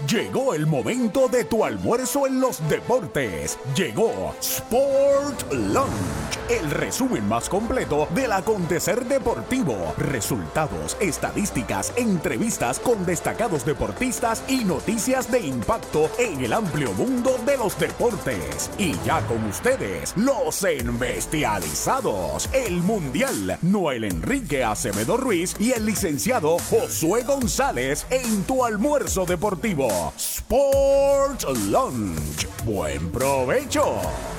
Llegó el momento de tu almuerzo en los deportes. Llegó Sport Lunch, el resumen más completo del acontecer deportivo. Resultados, estadísticas, entrevistas con destacados deportistas y noticias de impacto en el amplio mundo de los deportes. Y ya con ustedes, los embestializados, el mundial Noel Enrique Acevedo Ruiz y el licenciado Josué González en tu almuerzo deportivo. Sport Lunch. Buen provecho.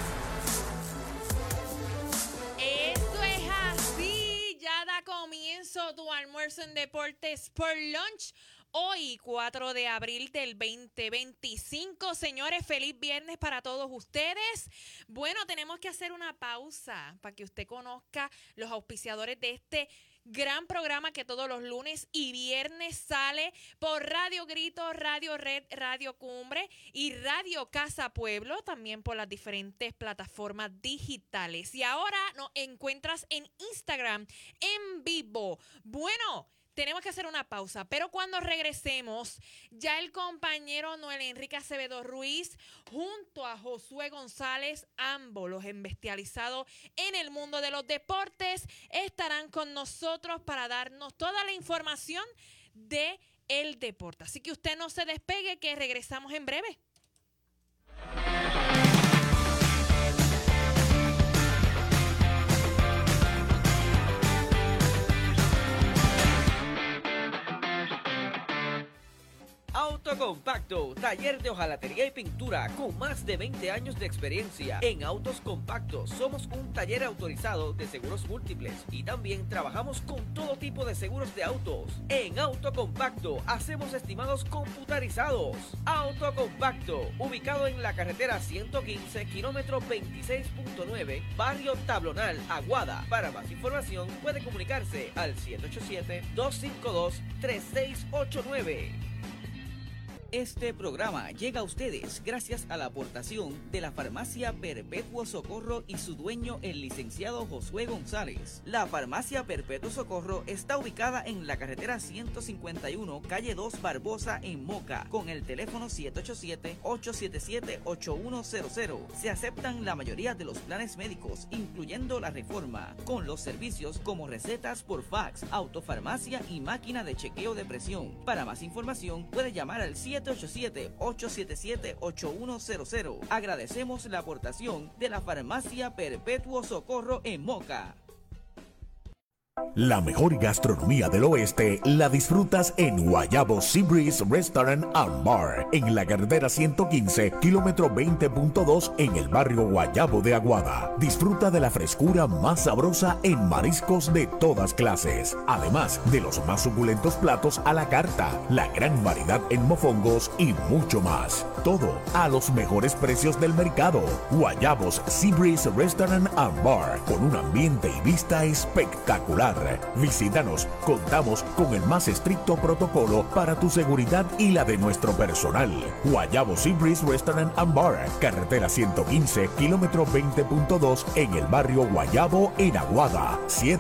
Esto es así, ya da comienzo tu almuerzo en deportes Sport Lunch. Hoy, 4 de abril del 2025. Señores, feliz viernes para todos ustedes. Bueno, tenemos que hacer una pausa para que usted conozca los auspiciadores de este gran programa que todos los lunes y viernes sale por Radio Grito, Radio Red, Radio Cumbre y Radio Casa Pueblo, también por las diferentes plataformas digitales. Y ahora nos encuentras en Instagram en vivo. Bueno, tenemos que hacer una pausa, pero cuando regresemos, ya el compañero Noel Enrique Acevedo Ruiz junto a Josué González, ambos los embestializados en el mundo de los deportes, estarán con nosotros para darnos toda la información de el deporte. Así que usted no se despegue, que regresamos en breve. Autocompacto, taller de hojalatería y pintura con más de 20 años de experiencia. En Autos Compactos somos un taller autorizado de seguros múltiples y también trabajamos con todo tipo de seguros de autos. En Autocompacto hacemos estimados computarizados. Autocompacto, ubicado en la carretera 115, kilómetro 26.9, barrio Tablonal, Aguada. Para más información puede comunicarse al 787-252-3689. Este programa llega a ustedes gracias a la aportación de la Farmacia Perpetuo Socorro y su dueño, el licenciado Josué González. La Farmacia Perpetuo Socorro está ubicada en la carretera 151, calle 2 Barbosa, en Moca, con el teléfono 787-877-8100. Se aceptan la mayoría de los planes médicos, incluyendo la Reforma, con los servicios como recetas por fax, autofarmacia y máquina de chequeo de presión. Para más información puede llamar al 787-877-8100. Agradecemos la aportación de la Farmacia Perpetuo Socorro en Moca. La mejor gastronomía del oeste la disfrutas en Guayabo Sea Breeze Restaurant and Bar, en la carretera 115, kilómetro 20.2, en el barrio Guayabo de Aguada. Disfruta de la frescura más sabrosa en mariscos de todas clases, además de los más suculentos platos a la carta, la gran variedad en mofongos y mucho más. Todo a los mejores precios del mercado. Guayabos Sea Breeze Restaurant and Bar, con un ambiente y vista espectacular. Visítanos, contamos con el más estricto protocolo para tu seguridad y la de nuestro personal. Guayabo Sea Breeze Restaurant and Bar, carretera 115, kilómetro 20.2, en el barrio Guayabo, en Aguada.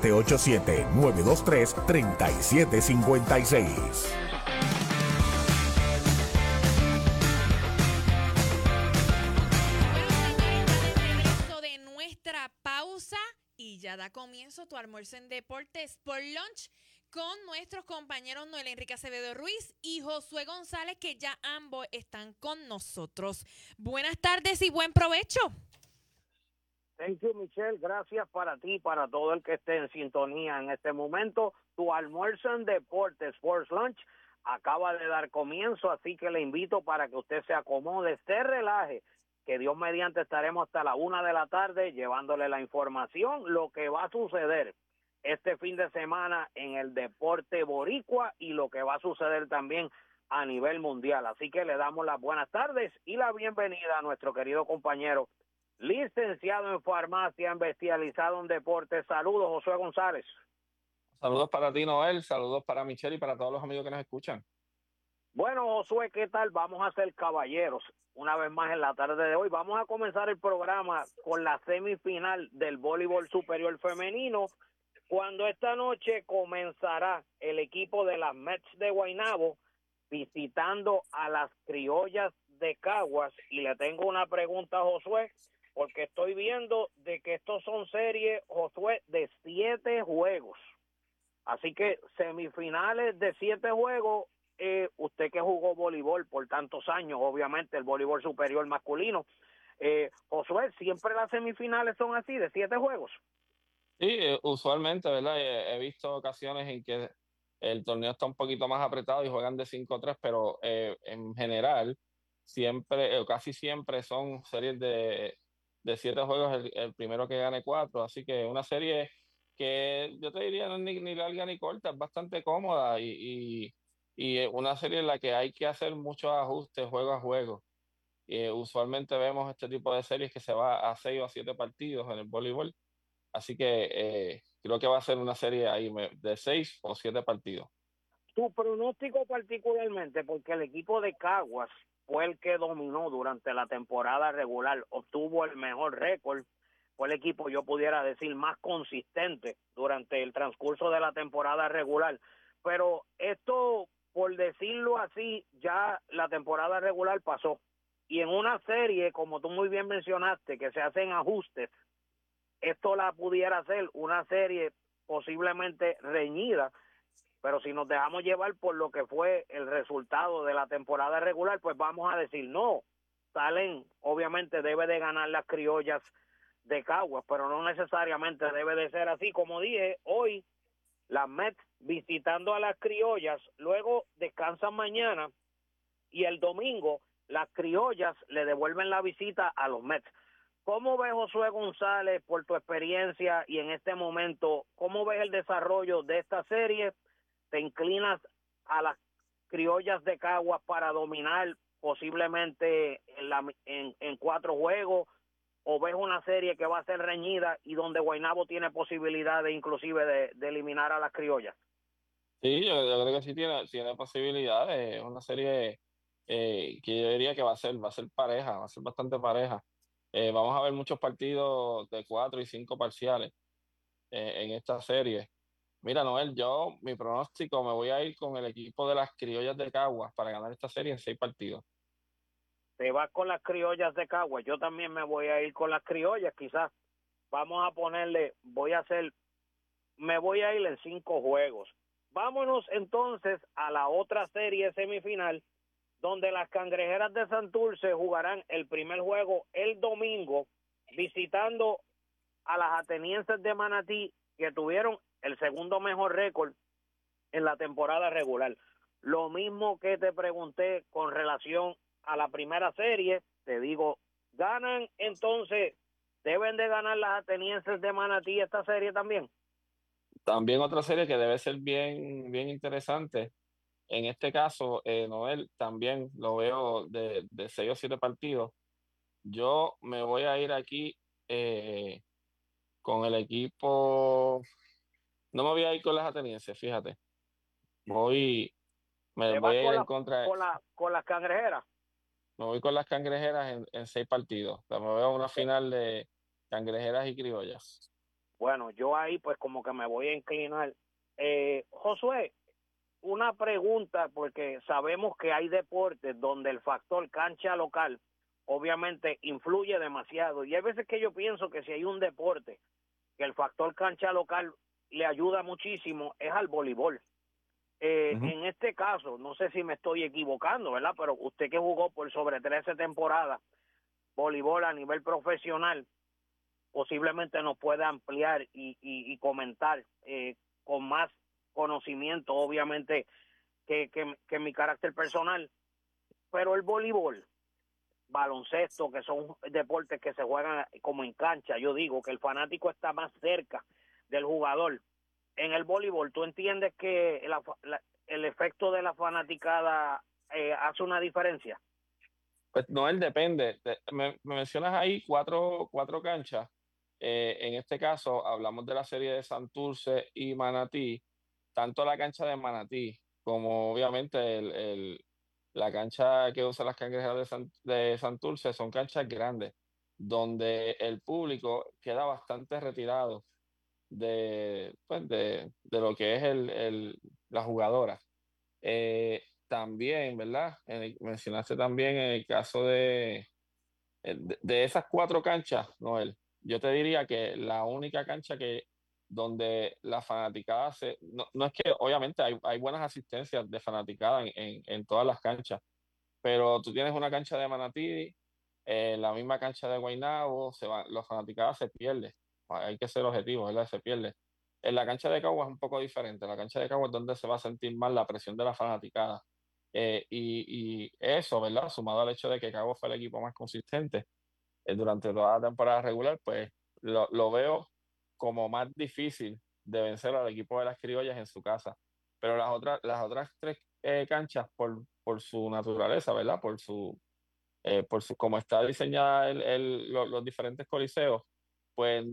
787-923-3756. Y ya da comienzo tu almuerzo en deportes por lunch con nuestros compañeros Noel Enrique Acevedo Ruiz y Josué González, que ya ambos están con nosotros. Buenas tardes y buen provecho. Thank you, Michelle. Gracias para ti, para todo el que esté en sintonía en este momento. Tu almuerzo en deportes, Sports Lunch, acaba de dar comienzo, así que le invito para que usted se acomode, se relaje, que Dios mediante estaremos hasta la 1 de la tarde llevándole la información, lo que va a suceder este fin de semana en el deporte boricua y lo que va a suceder también a nivel mundial. Así que le damos las buenas tardes y la bienvenida a nuestro querido compañero, licenciado en farmacia, especializado en deportes. Saludos, Josué González. Saludos para ti, Noel, saludos para Michelle y para todos los amigos que nos escuchan. Bueno, Josué, ¿qué tal? Vamos a ser caballeros una vez más en la tarde de hoy. Vamos a comenzar el programa con la semifinal del voleibol superior femenino, cuando esta noche comenzará el equipo de las Mets de Guaynabo visitando a las Criollas de Caguas. Y le tengo una pregunta a Josué, porque estoy viendo de que estos son series, Josué, de 7 juegos. Así que semifinales de 7 juegos, usted que jugó voleibol por tantos años, obviamente el voleibol superior masculino, Josué, ¿siempre las semifinales son así, de 7 juegos? Sí, usualmente, ¿verdad? He visto ocasiones en que el torneo está un poquito más apretado y juegan de 5-3, pero en general, siempre, casi siempre son series de 7 juegos, el primero que gane 4. Así que una serie que yo te diría no es ni larga ni corta, es bastante cómoda y una serie en la que hay que hacer muchos ajustes juego a juego. Usualmente vemos este tipo de series que se va a 6 o 7 partidos en el voleibol. Así que creo que va a ser una serie ahí de 6 o 7 partidos. Tu pronóstico particularmente, porque el equipo de Caguas fue el que dominó durante la temporada regular, obtuvo el mejor récord, fue el equipo, yo pudiera decir, más consistente durante el transcurso de la temporada regular. Pero esto, por decirlo así, ya la temporada regular pasó. Y en una serie, como tú muy bien mencionaste, que se hacen ajustes, esto la pudiera hacer una serie posiblemente reñida, pero si nos dejamos llevar por lo que fue el resultado de la temporada regular, pues vamos a decir no. Salen, obviamente debe de ganar las Criollas de Caguas, pero no necesariamente debe de ser así. Como dije, hoy las Mets visitando a las Criollas, luego descansan mañana y el domingo las Criollas le devuelven la visita a los Mets. ¿Cómo ves, Josué González, por tu experiencia y en este momento, cómo ves el desarrollo de esta serie? ¿Te inclinas a las Criollas de Caguas para dominar posiblemente en 4 juegos? ¿O ves una serie que va a ser reñida y donde Guaynabo tiene posibilidad de inclusive de eliminar a las Criollas? Sí, yo creo que sí tiene posibilidades. Es una serie que yo diría que va a ser pareja, va a ser bastante pareja. Vamos a ver muchos partidos de 4 y 5 parciales en esta serie. Mira, Noel, mi pronóstico me voy a ir con el equipo de las Criollas de Caguas para ganar esta serie en 6 partidos. Te vas con las Criollas de Caguas, yo también me voy a ir con las Criollas, quizás vamos a ponerle, me voy a ir en 5 juegos. Vámonos entonces a la otra serie semifinal, donde las Cangrejeras de Santurce jugarán el primer juego el domingo, visitando a las Atenienses de Manatí, que tuvieron el segundo mejor récord en la temporada regular. Lo mismo que te pregunté con relación a la primera serie, te digo, ganan entonces, deben de ganar las Atenienses de Manatí esta serie también. También otra serie que debe ser bien, bien interesante. En este caso, Noel, también lo veo de 6 o 7 partidos. Yo me voy a ir aquí con el equipo. No me voy a ir con las atenienses, fíjate. Voy, me Te voy vas a ir en contra. con las Cangrejeras. Me voy con las cangrejeras en 6 partidos. O sea, me veo una final de cangrejeras y criollas. Bueno, yo ahí pues como que me voy a inclinar. Josué, una pregunta, porque sabemos que hay deportes donde el factor cancha local obviamente influye demasiado. Y hay veces que yo pienso que si hay un deporte que el factor cancha local le ayuda muchísimo, es al voleibol. En este caso, no sé si me estoy equivocando, ¿verdad? Pero usted que jugó por sobre 13 temporadas voleibol a nivel profesional, posiblemente nos pueda ampliar y comentar con más conocimiento, obviamente, que mi carácter personal. Pero el voleibol, baloncesto, que son deportes que se juegan como en cancha, yo digo que el fanático está más cerca del jugador. En el voleibol, ¿tú entiendes que el efecto de la fanaticada hace una diferencia? Pues Noel, depende. Me mencionas ahí cuatro canchas. En este caso, hablamos de la serie de Santurce y Manatí. Tanto la cancha de Manatí como obviamente la cancha que usan las cangrejeras de Santurce son canchas grandes, donde el público queda bastante retirado pues de lo que es la jugadora. también, ¿verdad? Mencionaste también en el caso de esas cuatro canchas, Noel, yo te diría que la única cancha que donde la fanaticada no es que obviamente hay buenas asistencias de fanaticada en todas las canchas, pero tú tienes una cancha de Manatí, la misma cancha de Guaynabo, los fanaticadas se pierden, hay que ser objetivos, ¿verdad? Se pierde. En la cancha de Cagua es un poco diferente, la cancha de Cagua es donde se va a sentir más la presión de la fanaticada. Y eso, ¿verdad? Sumado al hecho de que Cagua fue el equipo más consistente durante toda la temporada regular, pues lo veo como más difícil de vencer al equipo de las Criollas en su casa. Pero las otras tres canchas, por su naturaleza, ¿verdad? Como está diseñada los diferentes coliseos, pues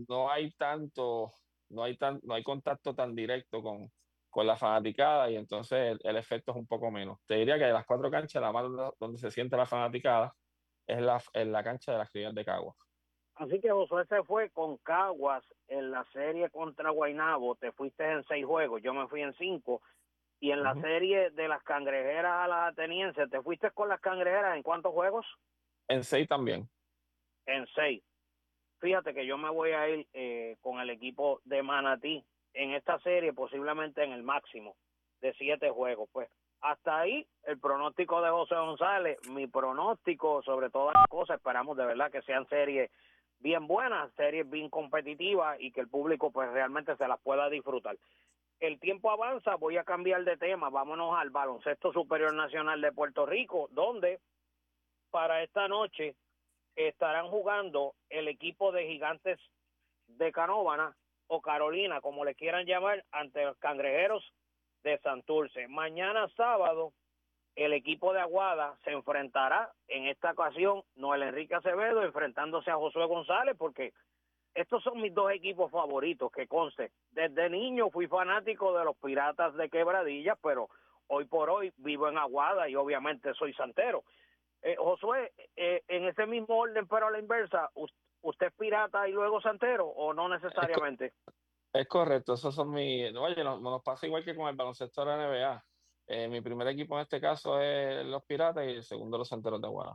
no hay contacto tan directo con la fanaticada y entonces el efecto es un poco menos. Te diría que de las cuatro canchas, la más donde se siente la fanaticada es en la cancha de las Criollas de Cagua. Así que Josué se fue con Caguas en la serie contra Guaynabo, te fuiste en 6 juegos, yo me fui en 5, y en la serie de las Cangrejeras a las Atenienses, ¿te fuiste con las Cangrejeras en cuántos juegos? En 6 también. En 6. Fíjate que yo me voy a ir con el equipo de Manatí en esta serie, posiblemente en el máximo de 7 juegos. Pues hasta ahí el pronóstico de José González, mi pronóstico sobre todas las cosas, esperamos de verdad que sean series bien buenas, series bien competitivas y que el público pues realmente se las pueda disfrutar. El tiempo avanza, voy a cambiar de tema, vámonos al Baloncesto Superior Nacional de Puerto Rico, donde para esta noche estarán jugando el equipo de Gigantes de Canóvana o Carolina, como le quieran llamar, ante los Cangrejeros de Santurce. Mañana sábado, el equipo de Aguada se enfrentará, en esta ocasión, Noel Enrique Acevedo enfrentándose a Josué González, porque estos son mis dos equipos favoritos, que conste. Desde niño fui fanático de los Piratas de Quebradilla, pero hoy por hoy vivo en Aguada y obviamente soy santero. Josué, en ese mismo orden, pero a la inversa, ¿usted es pirata y luego santero o no necesariamente? Es correcto, esos son mis... Oye, nos pasa igual que con el baloncesto de la NBA. Mi primer equipo en este caso es los Piratas y el segundo los Santeros de Aguada.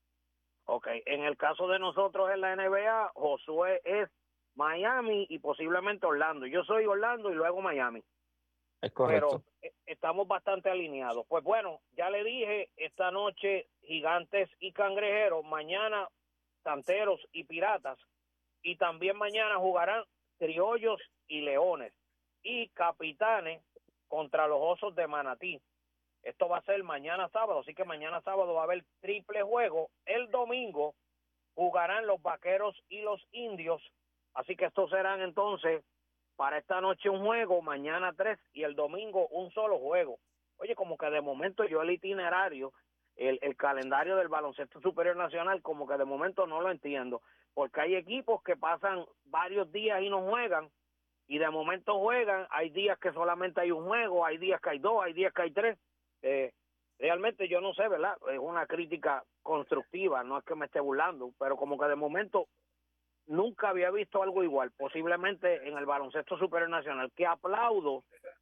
Ok, en el caso de nosotros en la NBA, Josué es Miami y posiblemente Orlando. Yo soy Orlando y luego Miami. Es correcto. Pero estamos bastante alineados. Pues bueno, ya le dije, esta noche Gigantes y Cangrejeros, mañana Santeros y Piratas, y también mañana jugarán Criollos y Leones, y Capitanes contra los Osos de Manatí. Esto va a ser mañana sábado, así que mañana sábado va a haber triple juego. El domingo jugarán los Vaqueros y los Indios, así que estos serán entonces para esta noche un juego, mañana 3 y el domingo un solo juego. Oye, como que de momento yo el itinerario, el calendario del baloncesto superior nacional, como que de momento no lo entiendo, porque hay equipos que pasan varios días y no juegan, y de momento juegan, hay días que solamente hay un juego, hay días que hay 2, hay días que hay 3. Realmente yo no sé, ¿verdad? Es una crítica constructiva, no es que me esté burlando, pero como que de momento nunca había visto algo igual, posiblemente en el baloncesto superior nacional, que aplaudo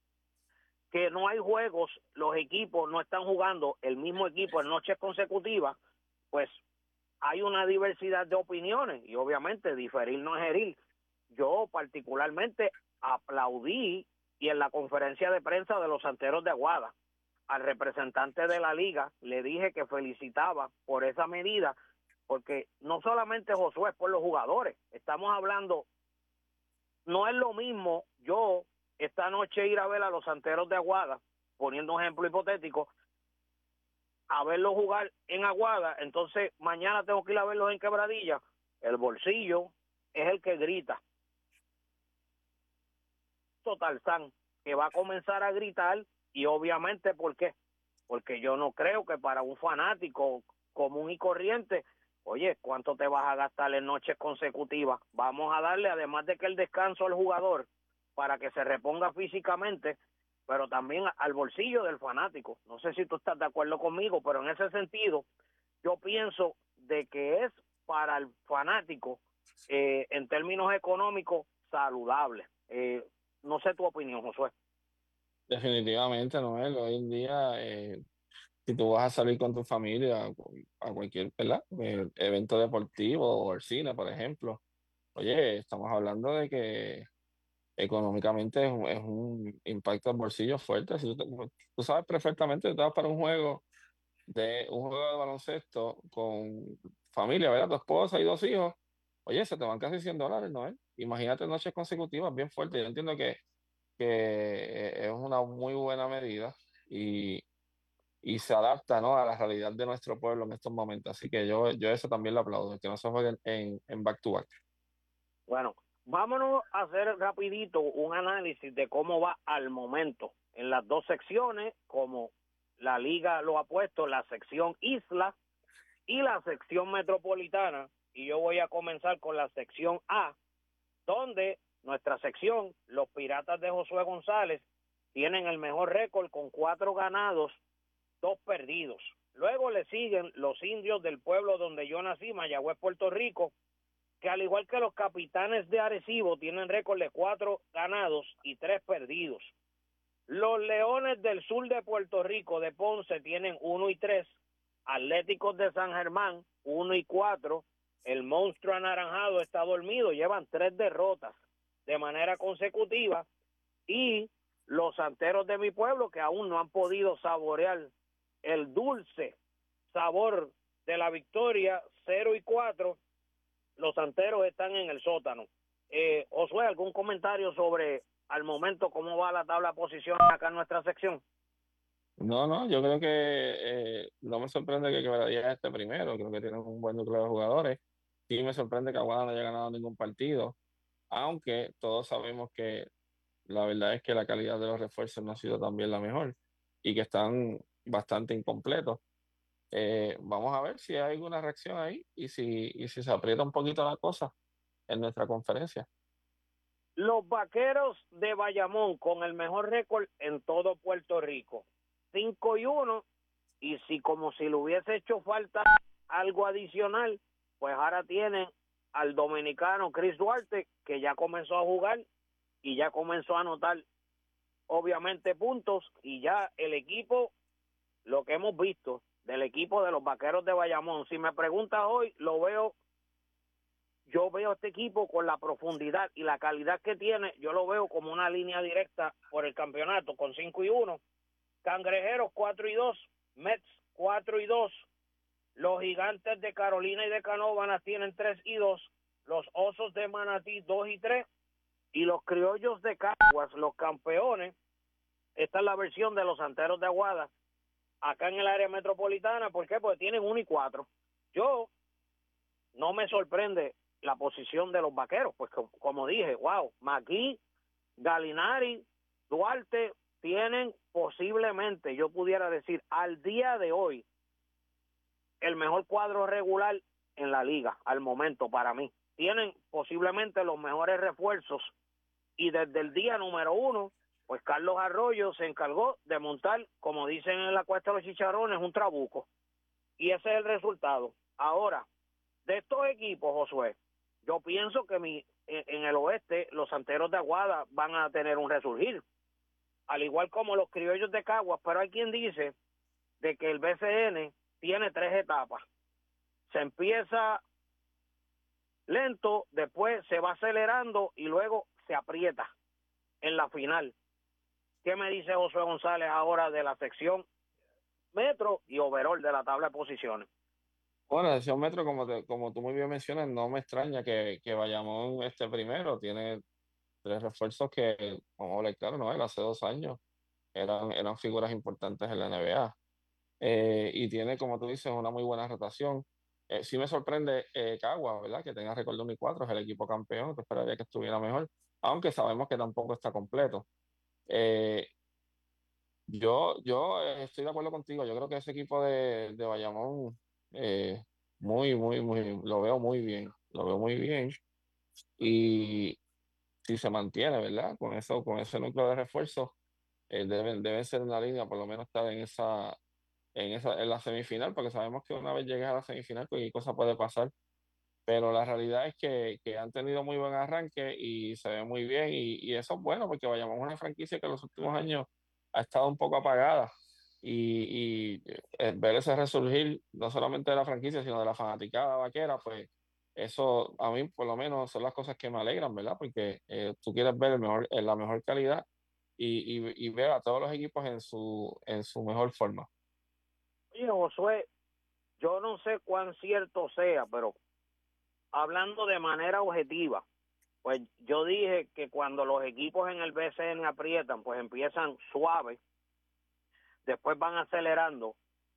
que no hay juegos, los equipos no están jugando el mismo equipo en noches consecutivas, pues hay una diversidad de opiniones y obviamente diferir no es herir. Yo particularmente aplaudí y en la conferencia de prensa de los Santeros de Aguada al representante de la liga le dije que felicitaba por esa medida, porque no solamente Josué es por los jugadores, estamos hablando, no es lo mismo yo esta noche ir a ver a los Santeros de Aguada, poniendo un ejemplo hipotético, a verlos jugar en Aguada, entonces mañana tengo que ir a verlos en Quebradilla, el bolsillo es el que grita. Tarzán, que va a comenzar a gritar, y obviamente, ¿por qué? Porque yo no creo que para un fanático común y corriente, oye, ¿cuánto te vas a gastar en noches consecutivas? Vamos a darle, además de que el descanso al jugador, para que se reponga físicamente, pero también al bolsillo del fanático. No sé si tú estás de acuerdo conmigo, pero en ese sentido, yo pienso de que es para el fanático, en términos económicos, saludable. No sé tu opinión, Josué. Definitivamente, Noel, hoy en día si tú vas a salir con tu familia a cualquier, ¿verdad? Evento deportivo o el cine, por ejemplo, oye, estamos hablando de que económicamente es un impacto al bolsillo fuerte. Si tú sabes perfectamente que tú vas para un juego de baloncesto con familia, ¿verdad? Tu esposa y 2 hijos, oye, se te van casi $100, ¿no? Imagínate noches consecutivas bien fuertes. Yo entiendo que es una muy buena medida y se adapta, ¿no?, a la realidad de nuestro pueblo en estos momentos. Así que yo eso también lo aplaudo, que no se jueguen en back to back. Bueno, vámonos a hacer rapidito un análisis de cómo va al momento en las dos secciones, como la liga lo ha puesto, la sección Isla y la sección Metropolitana. Y yo voy a comenzar con la sección A, donde nuestra sección, los Piratas de Josué González, tienen el mejor récord con 4 ganados, 2 perdidos. Luego le siguen los Indios del pueblo donde yo nací, Mayagüez, Puerto Rico, que al igual que los Capitanes de Arecibo tienen récord de 4 ganados y 3 perdidos. Los Leones del Sur de Puerto Rico de Ponce tienen 1 y 3, Atléticos de San Germán 1 y 4, el Monstruo Anaranjado está dormido, llevan 3 derrotas de manera consecutiva, y los Santeros de mi pueblo, que aún no han podido saborear el dulce sabor de la victoria, 0 y 4, los Santeros están en el sótano. Josué, ¿algún comentario sobre al momento cómo va la tabla de posiciones acá en nuestra sección? No, yo creo que no me sorprende que Quebradilla esté primero, creo que tienen un buen núcleo de jugadores. Sí me sorprende que Aguada no haya ganado ningún partido, aunque todos sabemos que la verdad es que la calidad de los refuerzos no ha sido también la mejor y que están bastante incompletos. Vamos a ver si hay alguna reacción ahí y si se aprieta un poquito la cosa en nuestra conferencia. Los Vaqueros de Bayamón con el mejor récord en todo Puerto Rico, 5 y 1, y si como si le hubiese hecho falta algo adicional, pues ahora tienen al dominicano Chris Duarte, que ya comenzó a jugar y ya comenzó a anotar obviamente puntos, y ya el equipo, lo que hemos visto del equipo de los Vaqueros de Bayamón, si me preguntas hoy, yo veo este equipo con la profundidad y la calidad que tiene, yo lo veo como una línea directa por el campeonato con 5 y 1, Cangrejeros 4 y 2, Mets 4 y 2, los Gigantes de Carolina y de Canóvanas tienen 3 y 2, los Osos de Manatí 2 y 3, y los Criollos de Caguas, los campeones. Esta es la versión de los Santeros de Aguada acá en el área metropolitana. ¿Por qué? Porque tienen 1 y 4. Yo no me sorprende la posición de los Vaqueros, pues como dije, wow, Maquí, Galinari, Duarte tienen posiblemente, yo pudiera decir, al día de hoy, el mejor cuadro regular en la liga, al momento para mí. Tienen posiblemente los mejores refuerzos, y desde el día número 1, pues Carlos Arroyo se encargó de montar, como dicen en la Cuesta de los Chicharrones, un trabuco. Y ese es el resultado. Ahora, de estos equipos, Josué, yo pienso que en el oeste los Santeros de Aguada van a tener un resurgir, al igual como los Criollos de Caguas, pero hay quien dice de que el BCN tiene 3 etapas. Se empieza lento, después se va acelerando y luego se aprieta en la final. ¿Qué me dice Josué González ahora de la sección metro y overall de la tabla de posiciones? Bueno, la sección metro, como tú muy bien mencionas, no me extraña que Bayamón esté primero. Tiene 3 refuerzos que, vamos a hablar claro, ¿no? Él hace 2 años eran figuras importantes en la NBA. Y tiene, como tú dices, una muy buena rotación. Sí me sorprende Caguas, ¿verdad? Que tenga récord de 1 y 4, es el equipo campeón, que esperaría que estuviera mejor, aunque sabemos que tampoco está completo. Eh, yo estoy de acuerdo contigo, yo creo que ese equipo de Bayamón, eh, lo veo muy bien, lo veo muy bien. Y si se mantiene, ¿verdad? Con ese núcleo de refuerzo, deben ser una línea, por lo menos estar en la semifinal, porque sabemos que una vez llegues a la semifinal, cualquier cosa puede pasar. Pero la realidad es que han tenido muy buen arranque y se ve muy bien, y eso es bueno, porque vayamos a una franquicia que en los últimos años ha estado un poco apagada. y ver ese resurgir no solamente de la franquicia, sino de la fanaticada vaquera, pues eso a mí por lo menos son las cosas que me alegran, ¿verdad? Porque tú quieres ver la mejor calidad y ver a todos los equipos en su mejor forma. Oye, Josué, yo no sé cuán cierto sea, pero hablando de manera objetiva, pues yo dije que cuando los equipos en el BCN aprietan, pues empiezan suaves, después van acelerando.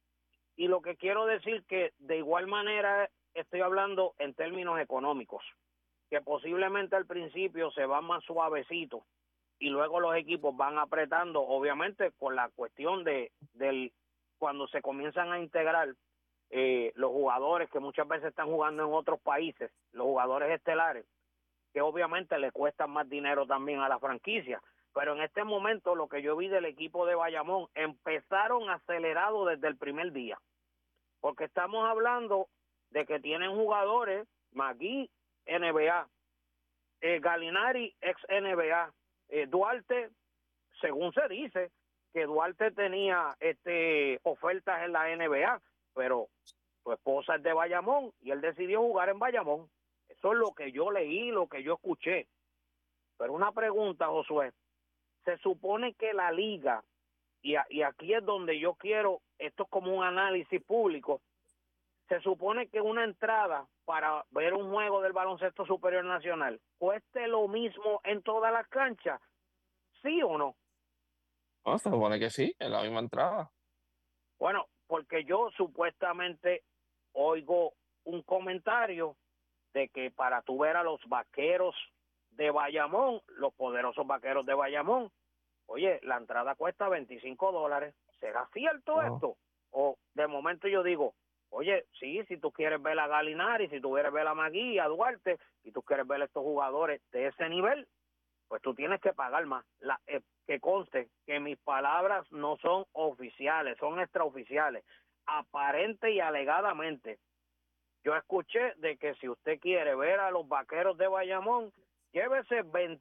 Y lo que quiero decir que de igual manera estoy hablando en términos económicos, que posiblemente al principio se van más suavecitos y luego los equipos van apretando, obviamente con la cuestión del cuando se comienzan a integrar los jugadores que muchas veces están jugando en otros países, los jugadores estelares, que obviamente le cuestan más dinero también a la franquicia. Pero en este momento lo que yo vi del equipo de Bayamón, empezaron acelerado desde el primer día, porque estamos hablando de que tienen jugadores, Magui, NBA, Gallinari, ex NBA, Duarte, según se dice, que Duarte tenía ofertas en la NBA, pero su esposa es de Bayamón y él decidió jugar en Bayamón. Eso es lo que yo leí, lo que yo escuché. Pero una pregunta, Josué, se supone que la liga, y aquí es donde yo quiero, esto es como un análisis público, se supone que una entrada para ver un juego del baloncesto superior nacional cueste lo mismo en todas las canchas, ¿sí o no? No, se supone que sí, en la misma entrada. Bueno, porque yo supuestamente oigo un comentario de que para tú ver a los vaqueros de Bayamón, los poderosos vaqueros de Bayamón, oye, la entrada cuesta $25. ¿Será cierto esto? O de momento yo digo, oye, sí, si tú quieres ver a Gallinari, si tú quieres ver a Magui, a Duarte, y tú quieres ver a estos jugadores de ese nivel, pues tú tienes que pagar más. Que conste que mis palabras no son oficiales, son extraoficiales. Aparente y alegadamente, yo escuché de que si usted quiere ver a los vaqueros de Bayamón, llévese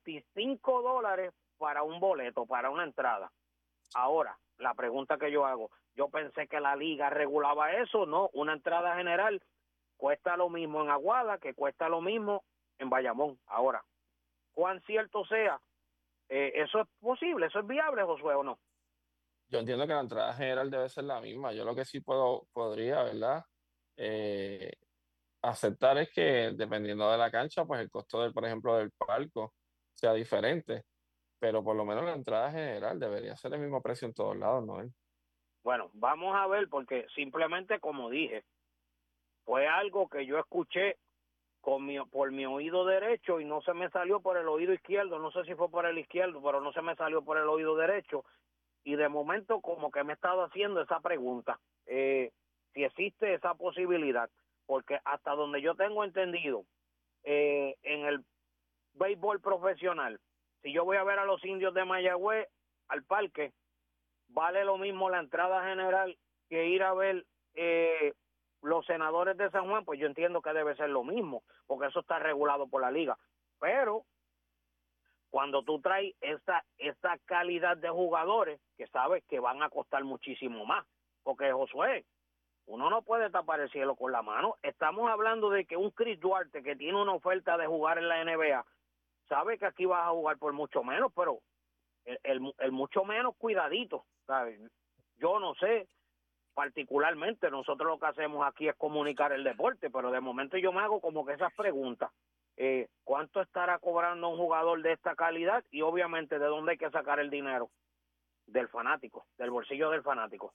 $25 para un boleto, para una entrada. Ahora, la pregunta que yo hago, yo pensé que la liga regulaba eso, no, una entrada general cuesta lo mismo en Aguada que cuesta lo mismo en Bayamón. Ahora, ¿cuán cierto sea? ¿Eso es posible? ¿Eso es viable, Josué, o no? Yo entiendo que la entrada general debe ser la misma. Yo lo que sí podría, ¿verdad? Eh, Aceptar es que dependiendo de la cancha, pues el costo del, por ejemplo, del palco sea diferente, pero por lo menos la entrada general debería ser el mismo precio en todos lados, ¿no? Bueno, vamos a ver, porque simplemente como dije, fue algo que yo escuché por mi oído derecho y no se me salió por el oído izquierdo, no sé si fue por el izquierdo, pero no se me salió por el oído derecho, y de momento como que me he estado haciendo esa pregunta, si existe esa posibilidad, porque hasta donde yo tengo entendido, en el béisbol profesional, si yo voy a ver a los Indios de Mayagüez al parque, vale lo mismo la entrada general que ir a ver los Senadores de San Juan, pues yo entiendo que debe ser lo mismo, porque eso está regulado por la liga. Pero cuando tú traes esa calidad de jugadores, que sabes que van a costar muchísimo más, porque Josué, uno no puede tapar el cielo con la mano. Estamos hablando de que un Chris Duarte que tiene una oferta de jugar en la NBA, sabe que aquí vas a jugar por mucho menos, pero el mucho menos cuidadito, ¿sabes? Yo no sé, particularmente nosotros lo que hacemos aquí es comunicar el deporte, pero de momento yo me hago como que esas preguntas, ¿cuánto estará cobrando un jugador de esta calidad? Y obviamente de dónde hay que sacar el dinero, del fanático, del bolsillo del fanático.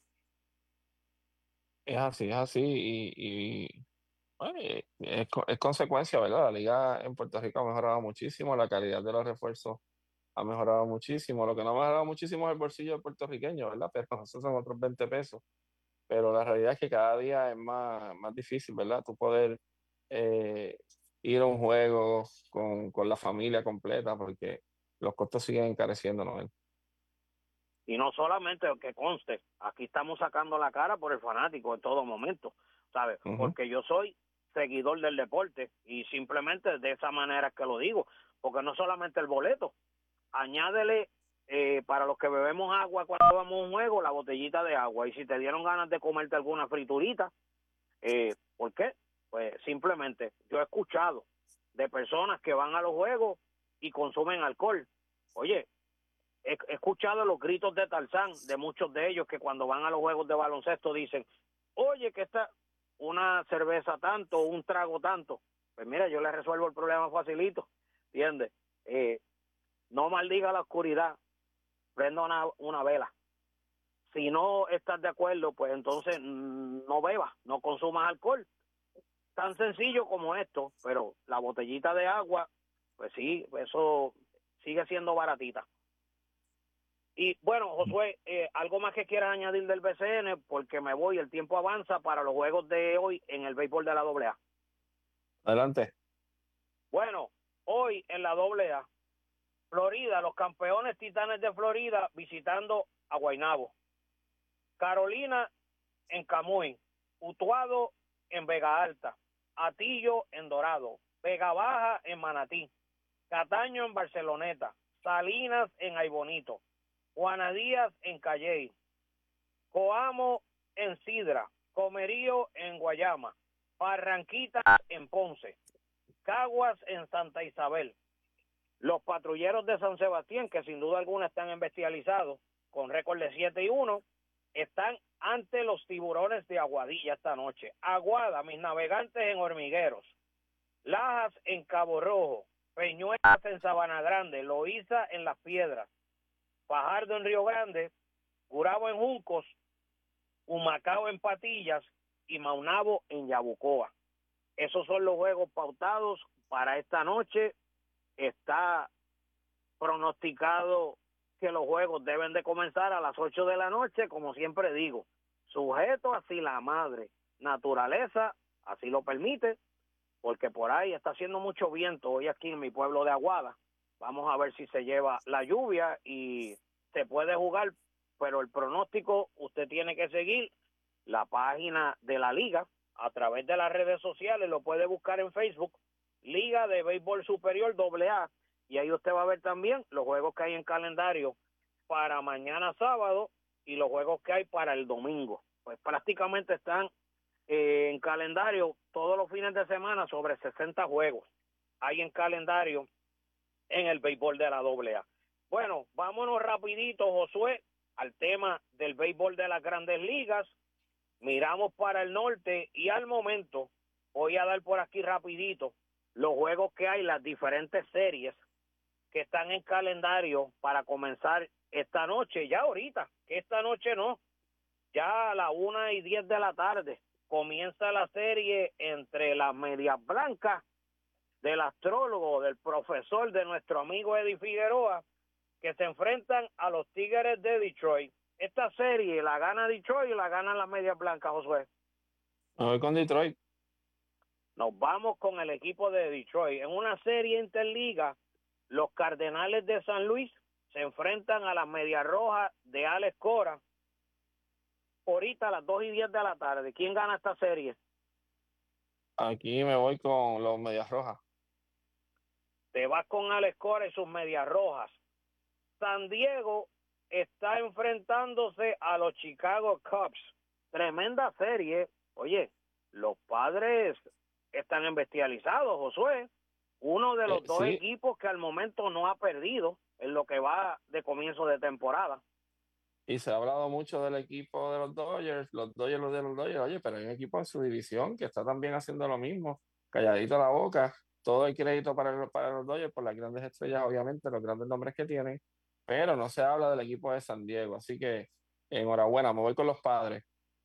Es así bueno, es consecuencia, ¿verdad? La liga en Puerto Rico ha mejorado muchísimo, la calidad de los refuerzos ha mejorado muchísimo, lo que no ha mejorado muchísimo es el bolsillo del puertorriqueño, ¿verdad? Pero esos son otros 20 pesos. Pero la realidad es que cada día es más difícil, ¿verdad? Tú poder eh, ir a un juego con la familia completa porque los costos siguen encareciendo, ¿no? Y no solamente que conste, aquí estamos sacando la cara por el fanático en todo momento, ¿sabes? Porque yo soy seguidor del deporte y simplemente de esa manera es que lo digo, porque no solamente el boleto, añádele para los que bebemos agua cuando vamos a un juego, la botellita de agua. Y si te dieron ganas de comerte alguna friturita, ¿por qué? Pues simplemente yo he escuchado de personas que van a los juegos y consumen alcohol. Oye, he escuchado los gritos de Tarzán de muchos de ellos que cuando van a los juegos de baloncesto dicen, oye, que está una cerveza tanto, un trago tanto. Pues mira, yo les resuelvo el problema facilito, ¿entiendes? No maldiga la oscuridad, prenda una vela. Si no estás de acuerdo, pues entonces no bebas, no consumas alcohol. Tan sencillo como esto, pero la botellita de agua, pues sí, eso sigue siendo baratita. Y bueno, Josué, algo más que quieras añadir del BCN, porque me voy, el tiempo avanza para los juegos de hoy en el béisbol de la AA. Adelante. Bueno, hoy en la AA, Florida, los campeones Titanes de Florida visitando a Guaynabo. Carolina en Camuy, Utuado en Vega Alta, Atillo en Dorado, Vega Baja en Manatí, Cataño en Barceloneta, Salinas en Aybonito, Juana Díaz en Calley, Coamo en Sidra, Comerío en Guayama, Barranquita en Ponce, Caguas en Santa Isabel. Los patrulleros de San Sebastián, que sin duda alguna están embestializados, con récord de 7-1, están ante los Tiburones de Aguadilla esta noche. Aguada, mis navegantes en Hormigueros, Lajas en Cabo Rojo, Peñuelas en Sabana Grande, Loíza en Las Piedras, Fajardo en Río Grande, Gurabo en Juncos, Humacao en Patillas y Maunabo en Yabucoa. Esos son los juegos pautados para esta noche. Está pronosticado que los juegos deben de comenzar a las 8 de la noche, como siempre digo, sujeto a si la madre naturaleza así lo permite, porque por ahí está haciendo mucho viento hoy aquí en mi pueblo de Aguada. Vamos a ver si se lleva la lluvia y se puede jugar, pero el pronóstico usted tiene que seguir la página de la liga a través de las redes sociales, lo puede buscar en Facebook, Liga de Béisbol Superior AA, y ahí usted va a ver también los juegos que hay en calendario para mañana sábado y los juegos que hay para el domingo. Pues prácticamente están en calendario todos los fines de semana, sobre 60 juegos hay en calendario en el béisbol de la AA. Bueno, vámonos rapidito, Josué, al tema del béisbol de las Grandes Ligas. Miramos para el norte y al momento voy a dar por aquí rapidito los juegos que hay, las diferentes series que están en calendario para comenzar esta noche, ya ahorita, que esta noche no, ya a las 1:10 de la tarde comienza la serie entre las Medias Blancas del astrólogo, del profesor, de nuestro amigo Eddie Figueroa, que se enfrentan a los Tigres de Detroit. Esta serie la gana Detroit y la ganan las Medias Blancas, Josué. Me voy con Detroit. Nos vamos con el equipo de Detroit. En una serie interliga, los Cardenales de San Luis se enfrentan a las Medias Rojas de Alex Cora. Ahorita a las 2:10 de la tarde. ¿Quién gana esta serie? Aquí me voy con los Medias Rojas. Te vas con Alex Cora y sus Medias Rojas. San Diego está enfrentándose a los Chicago Cubs. Tremenda serie. Oye, los Padres están embestializados, Josué. Uno de los dos sí. equipos que al momento no ha perdido en lo que va de comienzo de temporada. Y se ha hablado mucho del equipo de los Dodgers, oye, pero hay un equipo en su división que está también haciendo lo mismo, calladito la boca, todo el crédito para los Dodgers por las grandes estrellas, obviamente, los grandes nombres que tienen, pero no se habla del equipo de San Diego, así que enhorabuena, me voy con los Padres.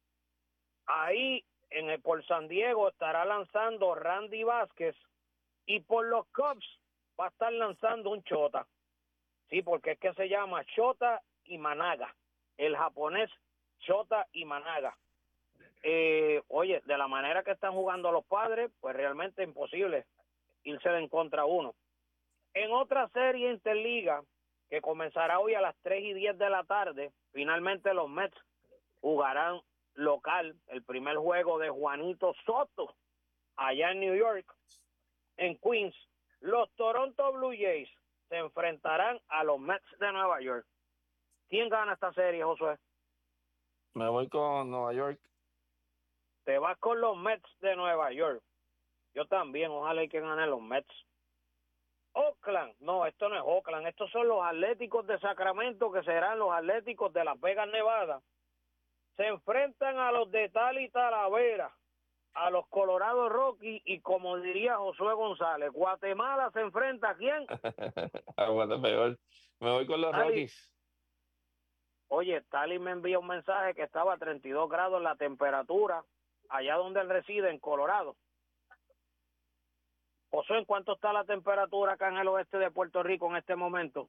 Ahí, por San Diego, estará lanzando Randy Vázquez, y por los Cubs va a estar lanzando un Shota. Sí, porque es que se llama Shota Imanaga, el japonés Shota Imanaga. Oye, de la manera que están jugando los Padres, pues realmente imposible irse en contra uno. En otra serie interliga, que comenzará hoy a las 3:10 de la tarde, finalmente los Mets jugarán local el primer juego de Juanito Soto allá en New York. En Queens, los Toronto Blue Jays se enfrentarán a los Mets de Nueva York. ¿Quién gana esta serie, Josué? Me voy con Nueva York. Te vas con los Mets de Nueva York. Yo también, ojalá y que ganen los Mets. Oakland, no, esto no es Oakland, estos son los Atléticos de Sacramento, que serán los Atléticos de Las Vegas, Nevada. Se enfrentan a los de Tali Talavera, a los Colorado Rockies, y como diría Josué González, Guatemala se enfrenta ¿a quién? Aguanta peor. Me voy con los Tali. Rockies. Oye, Tali me envió un mensaje que estaba a 32 grados la temperatura allá donde él reside, en Colorado. Josué, ¿en cuánto está la temperatura acá en el oeste de Puerto Rico en este momento?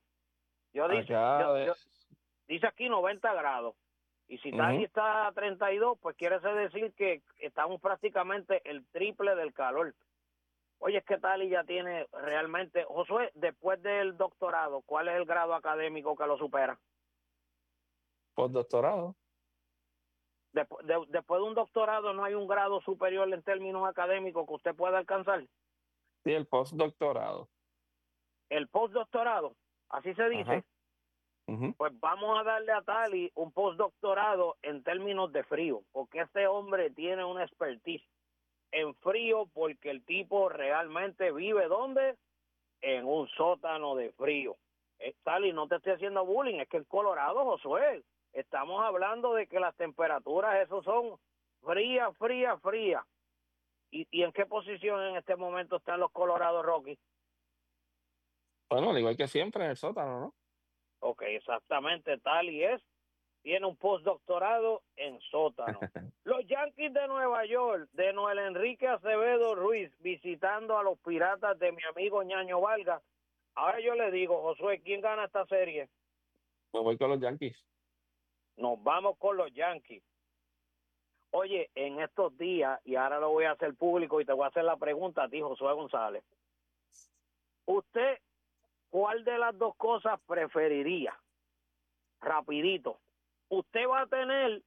Dice aquí 90 grados. Y si Tali está a 32, pues quiere decir que estamos prácticamente el triple del calor. Oye, es que Tali ya tiene realmente... Josué, después del doctorado, ¿cuál es el grado académico que lo supera? Postdoctorado. Después de un doctorado, ¿no hay un grado superior en términos académicos que usted pueda alcanzar? Sí, el postdoctorado. El postdoctorado, así se dice. Pues vamos a darle a Tali un postdoctorado en términos de frío, porque este hombre tiene una expertise en frío, porque el tipo realmente vive ¿dónde? En un sótano de frío. Tali, no te estoy haciendo bullying, es que en Colorado, Josué, estamos hablando de que las temperaturas, esos son fría. ¿Y en qué posición en este momento están los Colorado Rockies? Bueno, al igual que siempre, en el sótano, ¿no? Ok, exactamente, Tali tiene un postdoctorado en sótano. Los Yankees de Nueva York, de Noel Enrique Acevedo Ruiz, visitando a los Piratas de mi amigo Ñaño Vargas. Ahora yo le digo, Josué, ¿quién gana esta serie? Me voy con los Yankees. Nos vamos con los Yankees. Oye, en estos días, y ahora lo voy a hacer público y te voy a hacer la pregunta a ti, Josué González. ¿Usted cuál de las dos cosas preferiría? Rapidito. Usted va a tener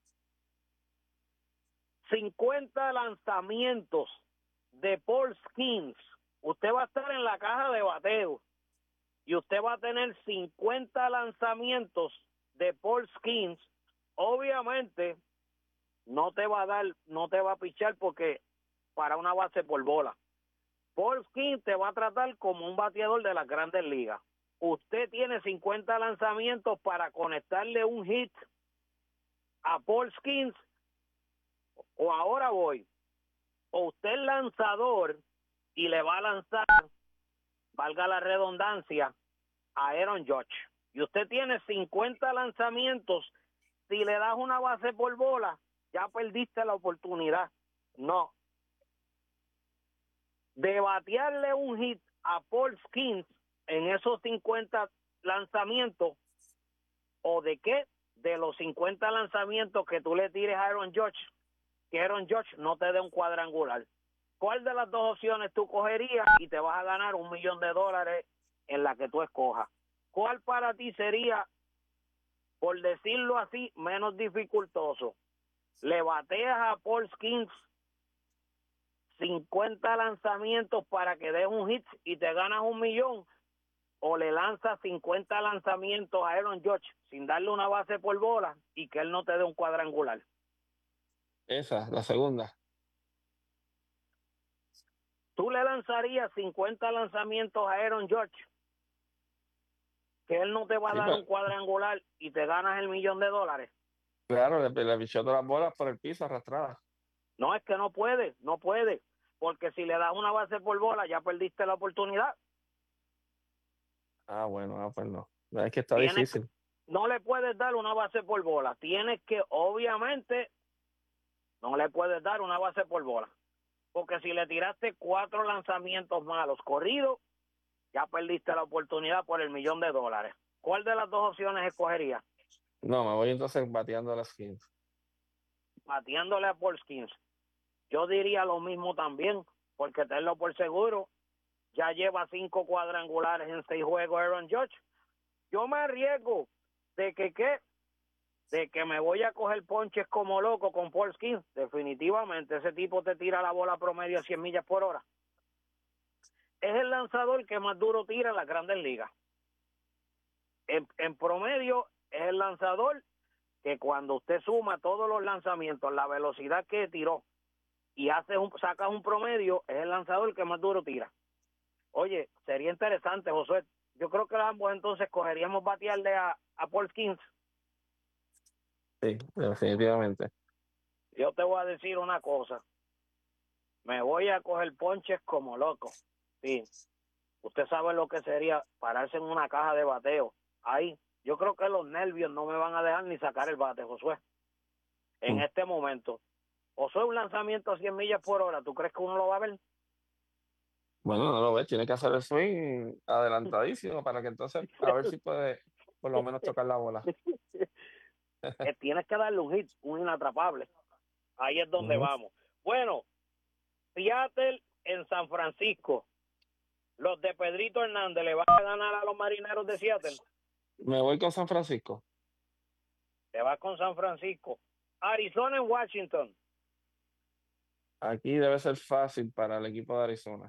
50 lanzamientos de Paul Skeens. Usted va a estar en la caja de bateo y usted va a tener 50 lanzamientos de Paul Skeens. Obviamente no te va a pichar porque para una base por bola. Paul Skeens te va a tratar como un bateador de las Grandes Ligas. Usted tiene 50 lanzamientos para conectarle un hit a Paul Skeens, o ahora voy, o usted es lanzador y le va a lanzar, valga la redundancia, a Aaron Judge. Y usted tiene 50 lanzamientos, si le das una base por bola, ya perdiste la oportunidad. No. De batearle un hit a Paul Skeens en esos 50 lanzamientos, o de qué, de los 50 lanzamientos que tú le tires a Aaron Judge, que Aaron Judge no te dé un cuadrangular. ¿Cuál de las dos opciones tú cogerías y te vas a ganar $1 millón en la que tú escojas? ¿Cuál para ti sería, por decirlo así, menos dificultoso? ¿Le bateas a Paul Skeens 50 lanzamientos para que des un hit y te ganas $1 millón? ¿O le lanzas 50 lanzamientos a Aaron Judge sin darle una base por bola y que él no te dé un cuadrangular? Esa, la segunda. ¿Tú le lanzarías 50 lanzamientos a Aaron Judge que él no te va a dar un cuadrangular y te ganas $1 millón? Claro, le pichó todas las bolas por el piso arrastradas. No, es que no puede, porque si le das una base por bola ya perdiste la oportunidad. Ah, bueno, pues no. Es que está difícil. No le puedes dar una base por bola. Tienes que, obviamente, no le puedes dar una base por bola. Porque si le tiraste 4 lanzamientos malos corridos, ya perdiste la oportunidad por $1 millón. ¿Cuál de las dos opciones escogerías? No, me voy entonces bateando a las Skins. Bateándole a Paul Skeens. Yo diría lo mismo también, porque tenlo por seguro. Ya lleva 5 cuadrangulares en 6 juegos Aaron Judge. Yo me arriesgo de que me voy a coger ponches como loco con Paul Skeens. Definitivamente, ese tipo te tira la bola promedio a 100 millas por hora. Es el lanzador que más duro tira en las Grandes Ligas. En promedio, es el lanzador que cuando usted suma todos los lanzamientos, la velocidad que tiró y sacas un promedio, es el lanzador que más duro tira. Oye, sería interesante, Josué. Yo creo que ambos entonces cogeríamos batearle a Paul Skeens. Sí, definitivamente. Yo te voy a decir una cosa. Me voy a coger ponches como loco. Sí. Usted sabe lo que sería pararse en una caja de bateo. Ahí, yo creo que los nervios no me van a dejar ni sacar el bate, Josué. En este momento. Josué, un lanzamiento a 100 millas por hora, ¿tú crees que uno lo va a ver? Bueno, no lo ves, tiene que hacer el swing adelantadísimo para que entonces a ver si puede por lo menos tocar la bola. Tienes que darle un hit, un inatrapable. Ahí es donde vamos. Bueno, Seattle en San Francisco. Los de Pedrito Hernández le van a ganar a los Marineros de Seattle. Me voy con San Francisco. Te vas con San Francisco. Arizona en Washington. Aquí debe ser fácil para el equipo de Arizona.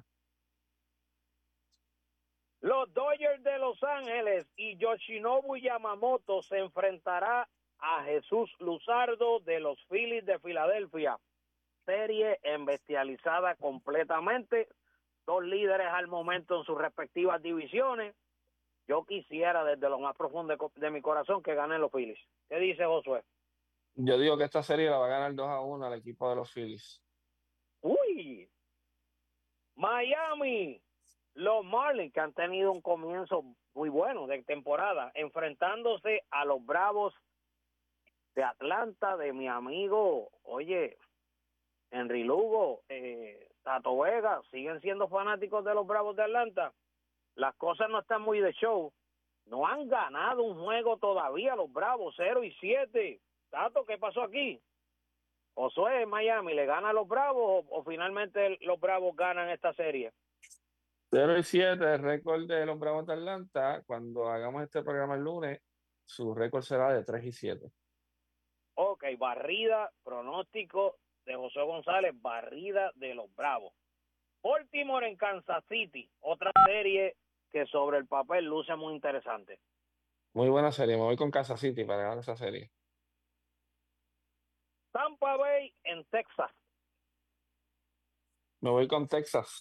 Los Dodgers de Los Ángeles y Yoshinobu Yamamoto se enfrentará a Jesús Luzardo de los Phillies de Filadelfia. Serie embestializada completamente. Dos líderes al momento en sus respectivas divisiones. Yo quisiera desde lo más profundo de mi corazón que ganen los Phillies. ¿Qué dice Josué? Yo digo que esta serie la va a ganar 2-1 al equipo de los Phillies. ¡Uy! Miami, los Marlins, que han tenido un comienzo muy bueno de temporada, enfrentándose a los Bravos de Atlanta, de mi amigo, oye, Henry Lugo, Tato Vega, siguen siendo fanáticos de los Bravos de Atlanta. Las cosas no están muy de show. No han ganado un juego todavía los Bravos, 0-7. Tato, ¿qué pasó aquí? Josué en Miami, ¿le gana a los Bravos o finalmente los Bravos ganan esta serie? 0-7, el récord de los Bravos de Atlanta. Cuando hagamos este programa el lunes, su récord será de 3-7. Ok, barrida, pronóstico de José González, barrida de los Bravos. Baltimore en Kansas City, otra serie que sobre el papel luce muy interesante. Muy buena serie, me voy con Kansas City para ganar esa serie. Tampa Bay en Texas. Me voy con Texas.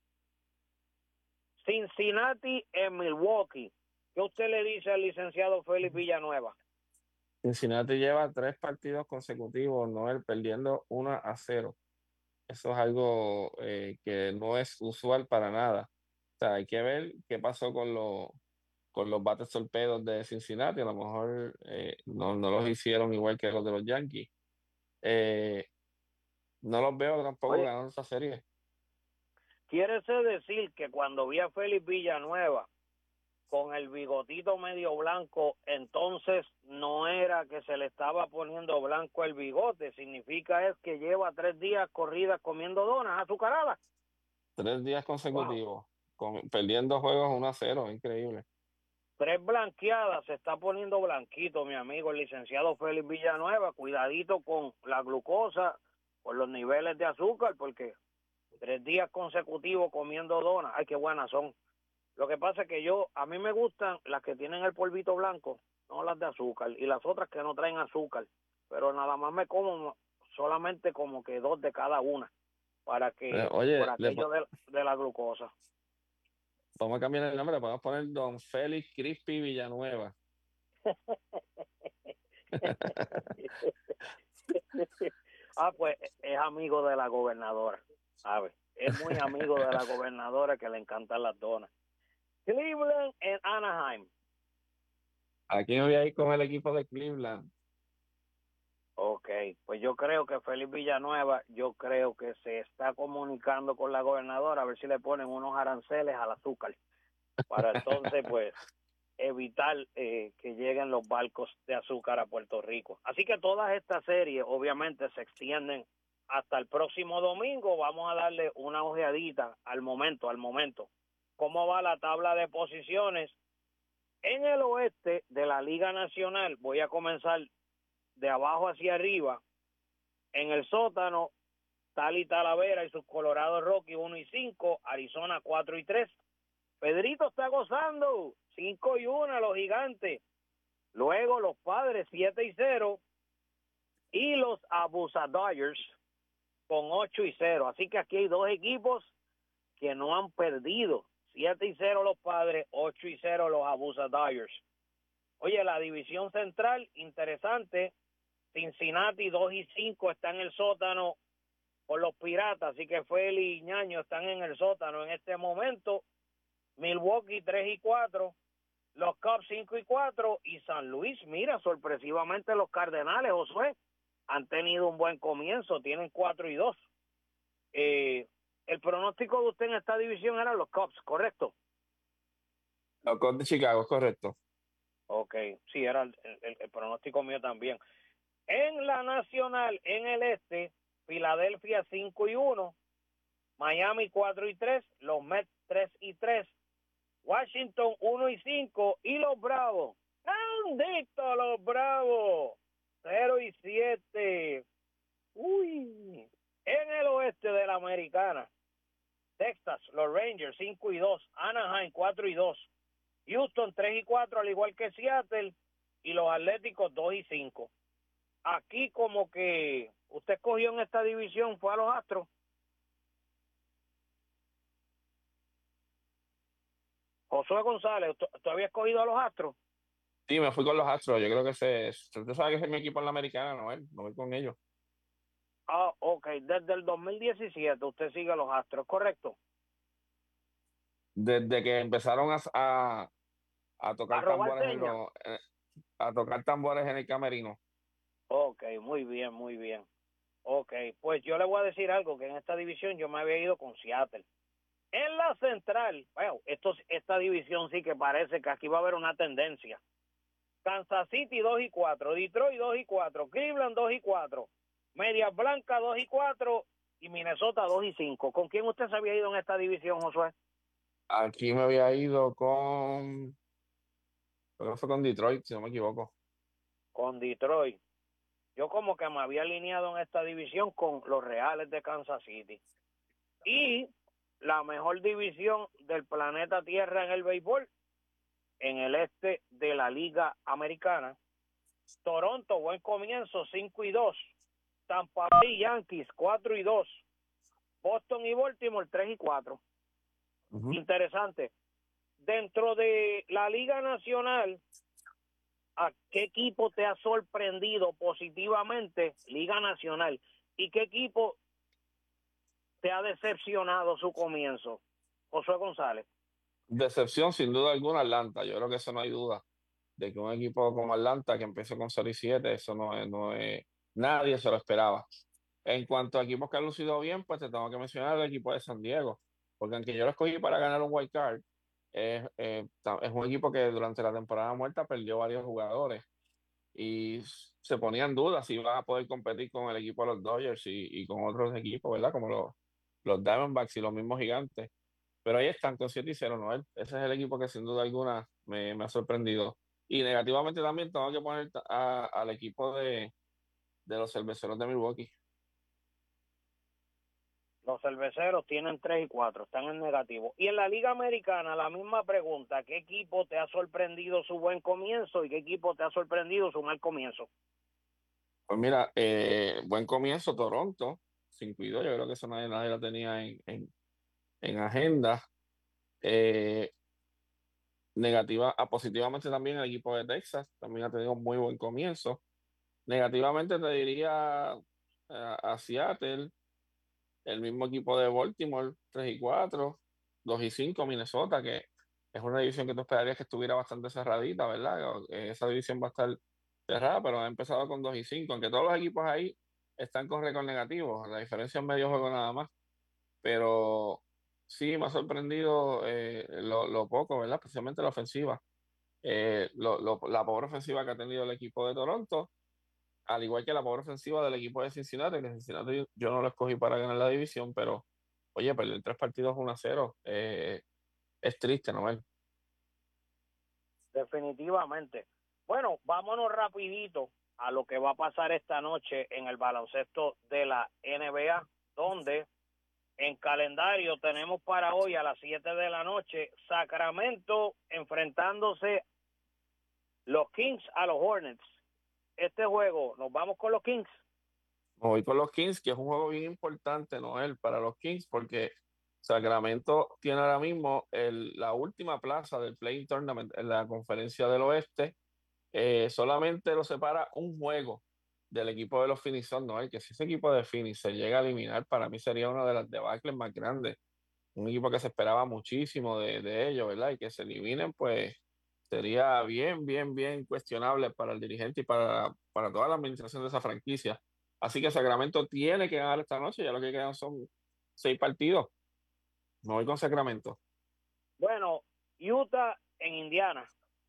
Cincinnati en Milwaukee. ¿Qué usted le dice al licenciado Félix Villanueva? Cincinnati lleva 3 partidos consecutivos, Noel, perdiendo 1-0. Eso es algo que no es usual para nada. O sea, hay que ver qué pasó con los bates torpedos de Cincinnati. A lo mejor no los hicieron igual que los de los Yankees. No los veo tampoco ganando esa serie. ¿Quiere decir que cuando vi a Félix Villanueva con el bigotito medio blanco, entonces no era que se le estaba poniendo blanco el bigote? Significa es que lleva 3 días corridas comiendo donas azucaradas. 3 días consecutivos, perdiendo juegos 1-0, increíble. 3 blanqueadas, se está poniendo blanquito, mi amigo, el licenciado Félix Villanueva. Cuidadito con la glucosa, con los niveles de azúcar, porque 3 días consecutivos comiendo donas, ay, qué buenas son. Lo que pasa es que a mí me gustan las que tienen el polvito blanco, no las de azúcar, y las otras que no traen azúcar, pero nada más me como solamente como que 2 de cada una, para que, por aquello de la glucosa. Vamos a cambiar el nombre, podemos poner Don Félix Crispy Villanueva. Pues es amigo de la gobernadora, ¿sabes? Es muy amigo de la gobernadora, que le encantan las donas. Cleveland en Anaheim. Aquí me voy a ir con el equipo de Cleveland. Ok, pues yo creo que Félix Villanueva, yo creo que se está comunicando con la gobernadora a ver si le ponen unos aranceles al azúcar, para entonces pues evitar que lleguen los barcos de azúcar a Puerto Rico. Así que todas estas series obviamente se extienden hasta el próximo domingo. Vamos a darle una ojeadita al momento. ¿Cómo va la tabla de posiciones? En el oeste de la Liga Nacional, voy a comenzar de abajo hacia arriba. En el sótano, Tali Talavera y sus Colorado Rockies 1-5, Arizona 4-3. Pedrito está gozando, 5-1 los Gigantes. Luego los Padres 7-0 y los Abusadores con 8-0. Así que aquí hay dos equipos que no han perdido. 7-0 los Padres, 8-0 los Abusadores. Oye, la división central, interesante. Cincinnati 2-5 está en el sótano con los Piratas, así que Feli y Ñaño están en el sótano en este momento. Milwaukee 3-4, los Cubs 5-4 y San Luis, mira, sorpresivamente los Cardenales, Josué, han tenido un buen comienzo, tienen 4-2. El pronóstico de usted en esta división eran los Cubs, ¿correcto? Los Cubs de Chicago, correcto. Ok, sí, era el pronóstico mío también. En la nacional, en el este, Filadelfia 5-1, Miami 4-3, los Mets 3-3, Washington 1-5 y los Bravos, ¡andito los Bravos! 0-7. Uy. En el oeste de la Americana, Texas, los Rangers 5-2, Anaheim 4-2, Houston 3-4, al igual que Seattle, y los Atléticos 2-5. Aquí como que usted escogió en esta división fue a los Astros. Josué González, ¿tú habías escogido a los Astros? Sí, me fui con los Astros. Yo creo que usted sabe que es mi equipo en la Americana, no voy con ellos. Ah, ok. Desde el 2017 usted sigue a los Astros, ¿correcto? Desde que empezaron a tocar tambores a tocar tambores en el camerino. Ok, muy bien, muy bien. Ok, pues yo le voy a decir algo, que en esta división yo me había ido con Seattle. En la central, bueno, esta división sí que parece que aquí va a haber una tendencia. Kansas City 2-4, Detroit 2-4, Cleveland 2-4, Medias Blancas 2-4 y Minnesota 2-5. ¿Con quién usted se había ido en esta división, Josué? Aquí me había ido creo que fue con Detroit, si no me equivoco. Con Detroit. Yo como que me había alineado en esta división con los Reales de Kansas City. Y la mejor división del planeta Tierra en el béisbol, en el este de la Liga Americana. Toronto, buen comienzo, 5-2. Tampa Bay Yankees, 4-2. Boston y Baltimore, 3-4. Uh-huh. Interesante. Dentro de la Liga Nacional, ¿a qué equipo te ha sorprendido positivamente, Liga Nacional? ¿Y qué equipo te ha decepcionado su comienzo? Josué González. Decepción, sin duda alguna, Atlanta. Yo creo que eso no hay duda. De que un equipo como Atlanta, que empezó con 0-7, eso no es, nadie se lo esperaba. En cuanto a equipos que han lucido bien, pues te tengo que mencionar el equipo de San Diego. Porque aunque yo lo escogí para ganar un wild card, es un equipo que durante la temporada muerta perdió varios jugadores y se ponían dudas si iban a poder competir con el equipo de los Dodgers y con otros equipos, ¿verdad? Como los Diamondbacks y los mismos Gigantes. Pero ahí están con 7-0, Noel. Ese es el equipo que sin duda alguna me ha sorprendido. Y negativamente también tengo que poner al equipo de los Cerveceros de Milwaukee. Los Cerveceros tienen 3-4, están en negativo. Y en la Liga Americana, la misma pregunta, ¿qué equipo te ha sorprendido su buen comienzo y qué equipo te ha sorprendido su mal comienzo? Pues mira, buen comienzo Toronto, 5-2, yo creo que eso nadie lo tenía en agenda. Positivamente también el equipo de Texas, también ha tenido un muy buen comienzo. Negativamente te diría a Seattle, el mismo equipo de Baltimore, 3-4, 2-5, Minnesota, que es una división que tú esperarías que estuviera bastante cerradita, ¿verdad? Esa división va a estar cerrada, pero ha empezado con 2-5, aunque todos los equipos ahí están con récord negativo, la diferencia es medio juego nada más, pero sí me ha sorprendido lo poco, ¿verdad? Especialmente la ofensiva. La pobre ofensiva que ha tenido el equipo de Toronto, al igual que la pobre ofensiva del equipo de Cincinnati, que Cincinnati yo no lo escogí para ganar la división, pero oye, perder 3 partidos 1-0 es triste, ¿no? Definitivamente. Bueno, vámonos rapidito a lo que va a pasar esta noche en el baloncesto de la NBA, donde en calendario tenemos para hoy a las 7 de la noche Sacramento enfrentándose Los Kings a los Hornets. Este juego, ¿nos vamos con los Kings? Me voy con los Kings, que es un juego bien importante, Noel, para los Kings, porque Sacramento tiene ahora mismo la última plaza del Play-in Tournament en la Conferencia del Oeste. Solamente lo separa un juego del equipo de los Phoenix Suns, Noel, que si ese equipo de Phoenix se llega a eliminar, para mí sería una de las debacles más grandes. Un equipo que se esperaba muchísimo de ellos, ¿verdad? Y que se eliminen, pues sería bien, bien, bien cuestionable para el dirigente y para toda la administración de esa franquicia. Así que Sacramento tiene que ganar esta noche, ya lo que quedan son 6 partidos. Me voy con Sacramento. Bueno, Utah en Indiana.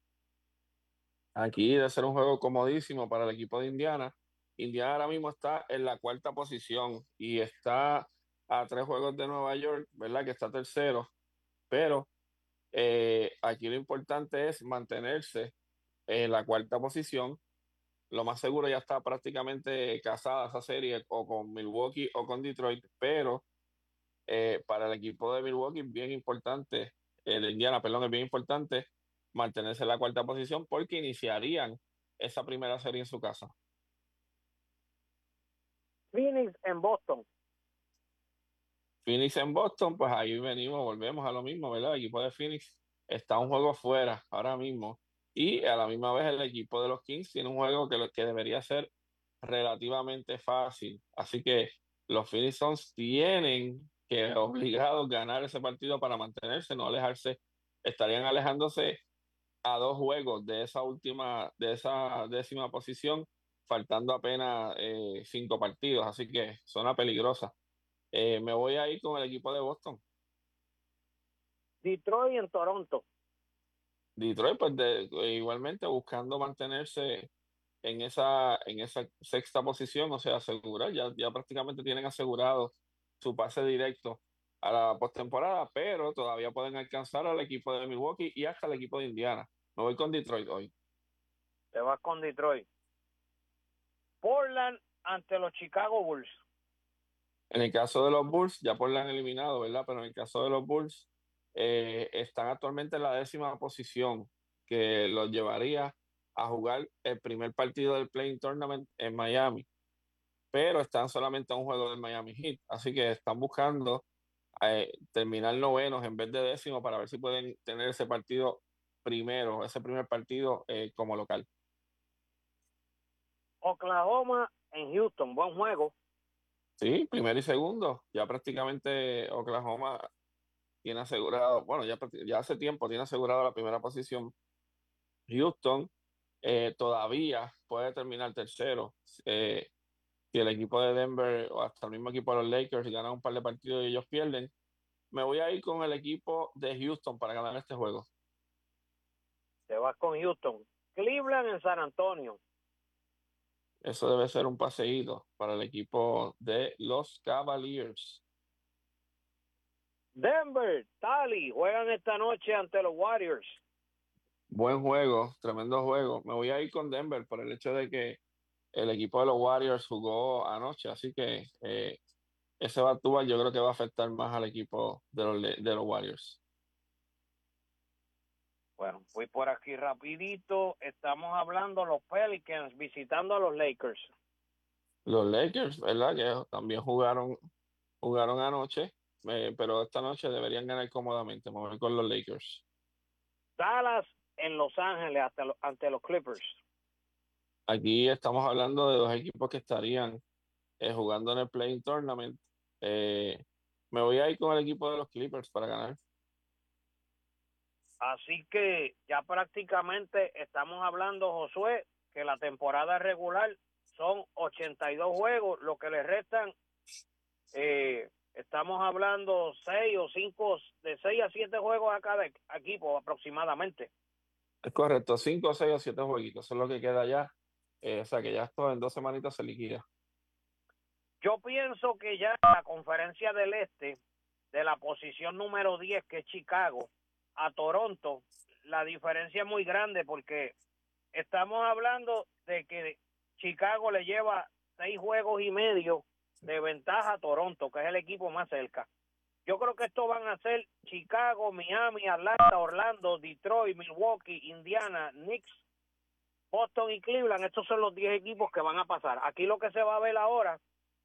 Aquí debe ser un juego comodísimo para el equipo de Indiana. Indiana ahora mismo está en la 4ª posición y está a 3 juegos de Nueva York, ¿verdad? Que está tercero, pero aquí lo importante es mantenerse en la 4ª posición. Lo más seguro ya está prácticamente casada esa serie o con Milwaukee o con Detroit, pero para el equipo de Milwaukee es bien importante, de Indiana, perdón, es bien importante mantenerse en la 4ª posición porque iniciarían esa primera serie en su casa. Phoenix en Boston. Phoenix en Boston, pues ahí volvemos a lo mismo, ¿verdad? El equipo de Phoenix está un juego fuera ahora mismo y a la misma vez el equipo de los Kings tiene un juego que debería ser relativamente fácil. Así que los Phoenix Suns tienen que obligados ganar ese partido para mantenerse, no alejarse. Estarían alejándose a 2 juegos de esa 10ª posición, faltando apenas 5 partidos. Así que zona peligrosa. Me voy a ir con el equipo de Boston. Detroit en Toronto. Detroit, pues igualmente buscando mantenerse en esa 6ª posición, o sea, asegurar, ya prácticamente tienen asegurado su pase directo a la postemporada, pero todavía pueden alcanzar al equipo de Milwaukee y hasta el equipo de Indiana. Me voy con Detroit hoy. Te vas con Detroit. Portland ante los Chicago Bulls. En el caso de los Bulls, ya por la han eliminado, ¿verdad? Pero en el caso de los Bulls, están actualmente en la 10ª posición, que los llevaría a jugar el primer partido del Play-in Tournament en Miami, pero están solamente a un juego del Miami Heat, así que están buscando terminar novenos en vez de 10º para ver si pueden tener ese partido primero, ese primer partido como local. Oklahoma en Houston, buen juego. Sí, primero y segundo, ya prácticamente Oklahoma tiene asegurado, bueno, ya hace tiempo tiene asegurado la primera posición. Houston todavía puede terminar tercero. Si el equipo de Denver o hasta el mismo equipo de los Lakers ganan un par de partidos y ellos pierden, me voy a ir con el equipo de Houston para ganar este juego. Te vas con Houston. Cleveland en San Antonio. Eso debe ser un paseíto para el equipo de los Cavaliers. Denver, Tally, juegan esta noche ante los Warriors. Buen juego, tremendo juego. Me voy a ir con Denver por el hecho de que el equipo de los Warriors jugó anoche, así que ese back-to-back yo creo que va a afectar más al equipo de los Warriors. Bueno, voy por aquí rapidito. Estamos hablando los Pelicans visitando a los Lakers. Los Lakers, ¿verdad? Que también jugaron anoche, pero esta noche deberían ganar cómodamente. Me voy con los Lakers. Dallas en Los Ángeles ante los Clippers. Aquí estamos hablando de 2 equipos que estarían jugando en el Play-in Tournament. Me voy a ir con el equipo de los Clippers para ganar. Así que ya prácticamente estamos hablando, Josué, que la temporada regular son 82 juegos, lo que le restan, estamos hablando 6 o 5, de 6 a 7 juegos a cada equipo aproximadamente. Es correcto, 5, 6 o 7 jueguitos, eso es lo que queda ya. O sea que ya esto en 2 semanitas se liquida. Yo pienso que ya la conferencia del Este, de la posición número 10, que es Chicago, a Toronto, la diferencia es muy grande porque estamos hablando de que Chicago le lleva 6 juegos y medio de ventaja a Toronto, que es el equipo más cerca. Yo creo que estos van a ser Chicago, Miami, Atlanta, Orlando, Detroit, Milwaukee, Indiana, Knicks Boston y Cleveland, estos son los 10 equipos que van a pasar. Aquí lo que se va a ver ahora,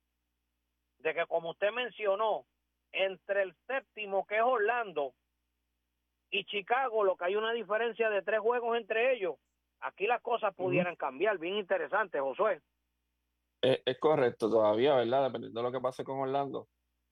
de que como usted mencionó, entre el séptimo, que es Orlando, y Chicago, lo que hay una diferencia de 3 juegos entre ellos, aquí las cosas pudieran cambiar. Bien interesante, Josué. Es correcto todavía, ¿verdad? Dependiendo de lo que pase con Orlando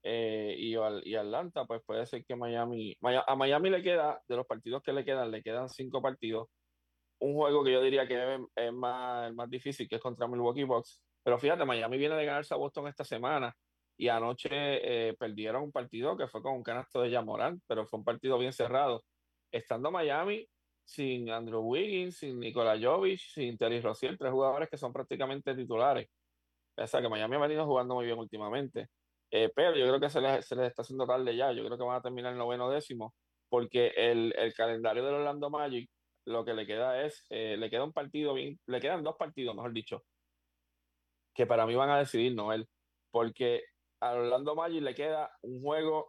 y Atlanta, pues puede ser que a Miami le queda, de los partidos que le quedan 5 partidos. Un juego que yo diría que es más, el más difícil, que es contra Milwaukee Bucks. Pero fíjate, Miami viene de ganarse a Boston esta semana y anoche perdieron un partido que fue con un canasto de Ja Morant, pero fue un partido bien cerrado. Estando Miami sin Andrew Wiggins, sin Nikola Jovic, sin Terry Rozier, 3 jugadores que son prácticamente titulares. O sea que Miami ha venido jugando muy bien últimamente. Pero yo creo que se les está haciendo tarde ya. Yo creo que van a terminar el 9º, 10º, porque el calendario del Orlando Magic lo que le queda le queda un partido bien, le quedan 2 partidos, mejor dicho, que para mí van a decidir Noel, porque al Orlando Magic le queda un juego,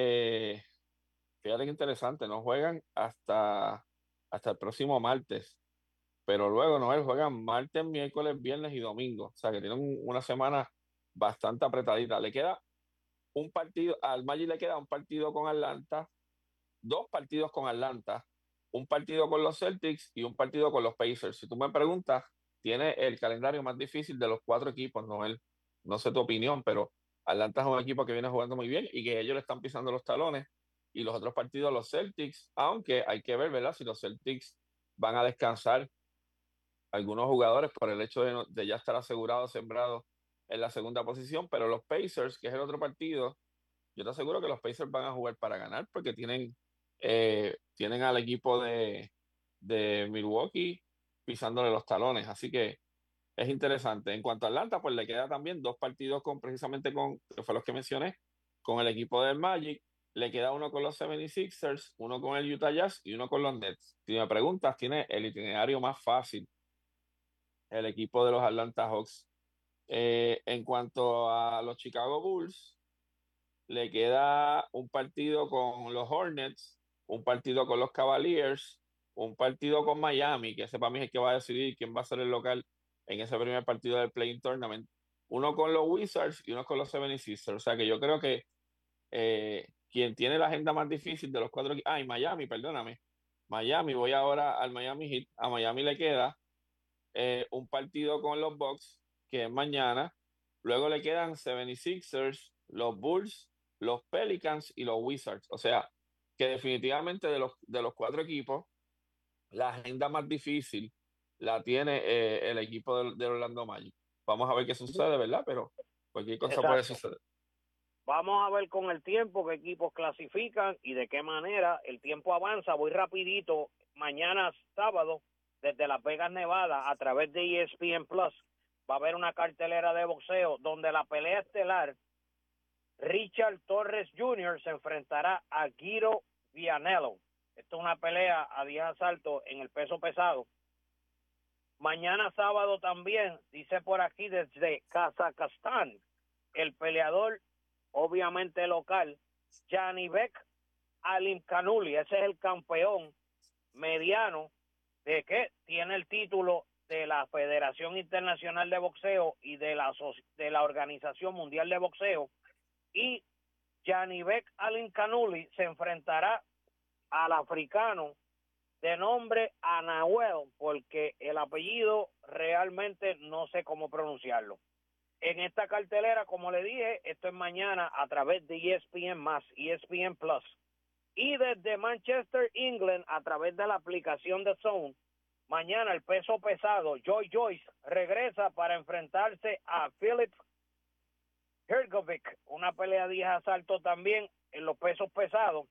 fíjate que interesante, no juegan hasta el próximo martes, pero luego Noel juegan martes, miércoles, viernes y domingo, o sea que tienen una semana bastante apretadita. Le queda un partido, al Magic le queda un partido con Atlanta, 2 partidos con Atlanta, un partido con los Celtics y un partido con los Pacers. Si tú me preguntas, tiene el calendario más difícil de los 4 equipos, Noel. No sé tu opinión, pero Atlanta es un equipo que viene jugando muy bien y que ellos le están pisando los talones. Y los otros partidos, los Celtics, aunque hay que ver, ¿verdad? Si los Celtics van a descansar algunos jugadores por el hecho de ya estar asegurado, sembrado en la segunda posición, pero los Pacers, que es el otro partido, yo te aseguro que los Pacers van a jugar para ganar porque tienen al equipo de Milwaukee pisándole los talones, así que es interesante. En cuanto a Atlanta, pues le queda también 2 partidos precisamente que fue los que mencioné, con el equipo del Magic, le queda uno con los 76ers, uno con el Utah Jazz y uno con los Nets. Si me preguntas, tiene el itinerario más fácil el equipo de los Atlanta Hawks. En cuanto a los Chicago Bulls, le queda un partido con los Hornets, un partido con los Cavaliers, un partido con Miami, que ese para mí es el que va a decidir quién va a ser el local en ese primer partido del Play-in Tournament. Uno con los Wizards y uno con los 76ers. O sea que yo creo que quien tiene la agenda más difícil de los 4 equipos. Y Miami, perdóname. Miami, voy ahora al Miami Heat. A Miami le queda un partido con los Bucks, que es mañana. Luego le quedan 76ers, los Bulls, los Pelicans y los Wizards. O sea, que definitivamente de los 4 equipos, la agenda más difícil la tiene el equipo del Orlando Magic. Vamos a ver qué sucede, ¿verdad? Pero cualquier cosa puede suceder. Vamos a ver con el tiempo qué equipos clasifican y de qué manera el tiempo avanza. Voy rapidito. Mañana sábado, desde Las Vegas, Nevada, a través de ESPN Plus, va a haber una cartelera de boxeo donde la pelea estelar, Richard Torres Jr. se enfrentará a Guido Vianello. Esto es una pelea a 10 asaltos en el peso pesado. Mañana sábado también, dice por aquí desde Kazajstán, el peleador, obviamente local, Janibek Alimkhanuli. Ese es el campeón mediano de que tiene el título de la Federación Internacional de Boxeo y de la Organización Mundial de Boxeo. Y Janibek Alimkhanuli se enfrentará al africano de nombre Anahuel, porque el apellido realmente no sé cómo pronunciarlo. En esta cartelera, como le dije, esto es mañana a través de ESPN+, ESPN Plus. Y desde Manchester, England, a través de la aplicación de Zone, mañana el peso pesado, Joy Joyce regresa para enfrentarse a Philip Hrgovic, una pelea de 10 asaltos también en los pesos pesados.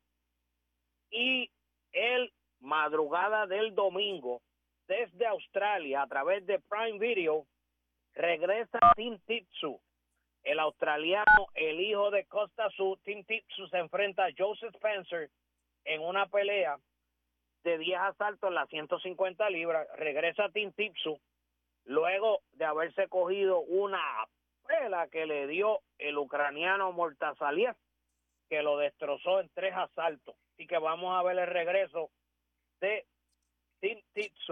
Y el madrugada del domingo, desde Australia, a través de Prime Video, regresa Tim Tszyu, el australiano, el hijo de Costa Tszyu. Tim Tszyu se enfrenta a Joseph Spencer en una pelea de 10 asaltos en las 150 libras. Regresa Tim Tszyu luego de haberse cogido una pela que le dio el ucraniano Mortazaliev, que lo destrozó en 3 asaltos. Así que vamos a ver el regreso de Tim Tszyu en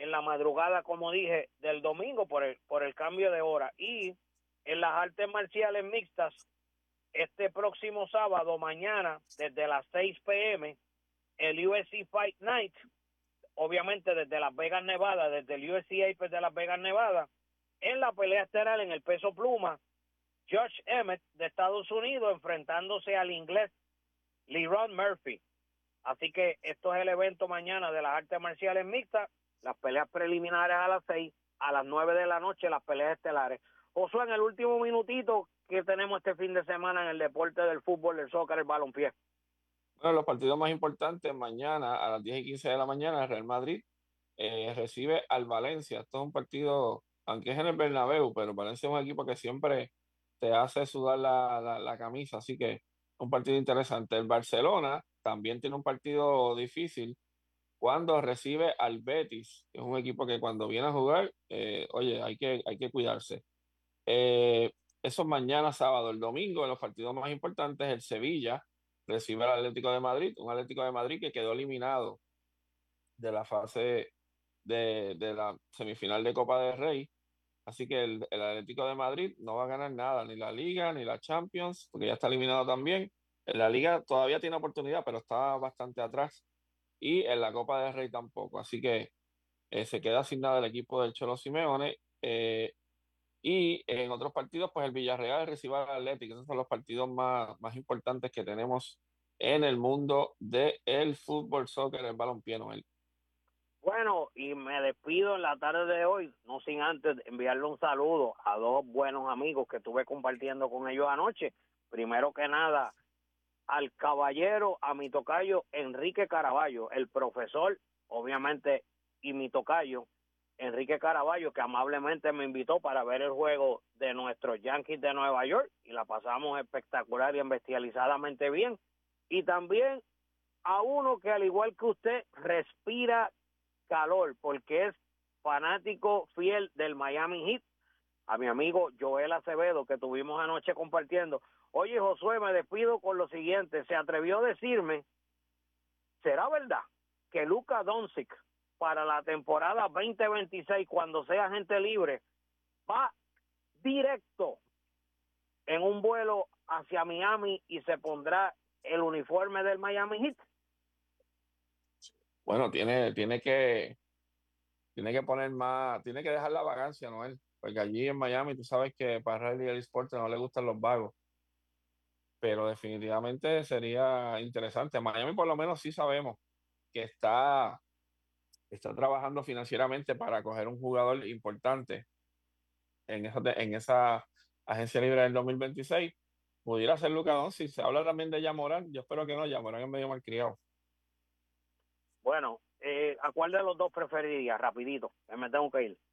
en la madrugada, como dije, del domingo por el cambio de hora. Y en las artes marciales mixtas, este próximo sábado, mañana, desde las 6 p.m., el UFC Fight Night, obviamente desde Las Vegas, Nevada, desde el UFC Apex de Las Vegas, Nevada, en la pelea estelar en el peso pluma, Josh Emmett de Estados Unidos enfrentándose al inglés Lerone Murphy. Así que esto es el evento mañana de las artes marciales mixtas, las peleas preliminares a las 6, a las 9 de la noche las peleas estelares. Josué, en el último minutito que tenemos este fin de semana en el deporte del fútbol, el soccer, el balompié. Bueno, los partidos más importantes, mañana a las 10:15 de la mañana, el Real Madrid recibe al Valencia. Esto es un partido, aunque es en el Bernabéu, pero Valencia es un equipo que siempre te hace sudar la camisa, así que un partido interesante. El Barcelona también tiene un partido difícil cuando recibe al Betis, que es un equipo que cuando viene a jugar, oye, hay que cuidarse. Eso es mañana sábado. El domingo, en los partidos más importantes, el Sevilla recibe al Atlético de Madrid, un Atlético de Madrid que quedó eliminado de la fase de la semifinal de Copa del Rey. Así que el Atlético de Madrid no va a ganar nada, ni la Liga, ni la Champions, porque ya está eliminado también. En la Liga todavía tiene oportunidad, pero está bastante atrás. Y en la Copa del Rey tampoco. Así que se queda sin nada el equipo del Cholo Simeone. Y en otros partidos, pues el Villarreal recibe al Atlético. Esos son los partidos más importantes que tenemos en el mundo del fútbol, soccer, el balompié, Noel. Bueno, y me despido en la tarde de hoy, no sin antes enviarle un saludo a dos buenos amigos que estuve compartiendo con ellos anoche. Primero que nada, al caballero, a mi tocayo Enrique Caraballo, el profesor, obviamente, y mi tocayo Enrique Caraballo, que amablemente me invitó para ver el juego de nuestros Yankees de Nueva York, y la pasamos espectacular y bestializadamente bien. Y también a uno que, al igual que usted, respira calor, porque es fanático fiel del Miami Heat, a mi amigo Joel Acevedo, que tuvimos anoche compartiendo. Oye, Josué, me despido con lo siguiente. Se atrevió a decirme, ¿será verdad que Luka Doncic para la temporada 2026, cuando sea agente libre, va directo en un vuelo hacia Miami y se pondrá el uniforme del Miami Heat? Bueno, tiene que poner más, tiene que dejar la vagancia, Noel, porque allí en Miami tú sabes que para Riley Esporte no le gustan los vagos, pero definitivamente sería interesante. Miami por lo menos sí sabemos que está trabajando financieramente para coger un jugador importante en esa agencia libre del 2026. Pudiera ser Luka Doncic. Se habla también de Ja Morant. Yo espero que no. Ja Morant es medio malcriado. Bueno, ¿a cuál de los dos preferirías? Rapidito, me tengo que ir.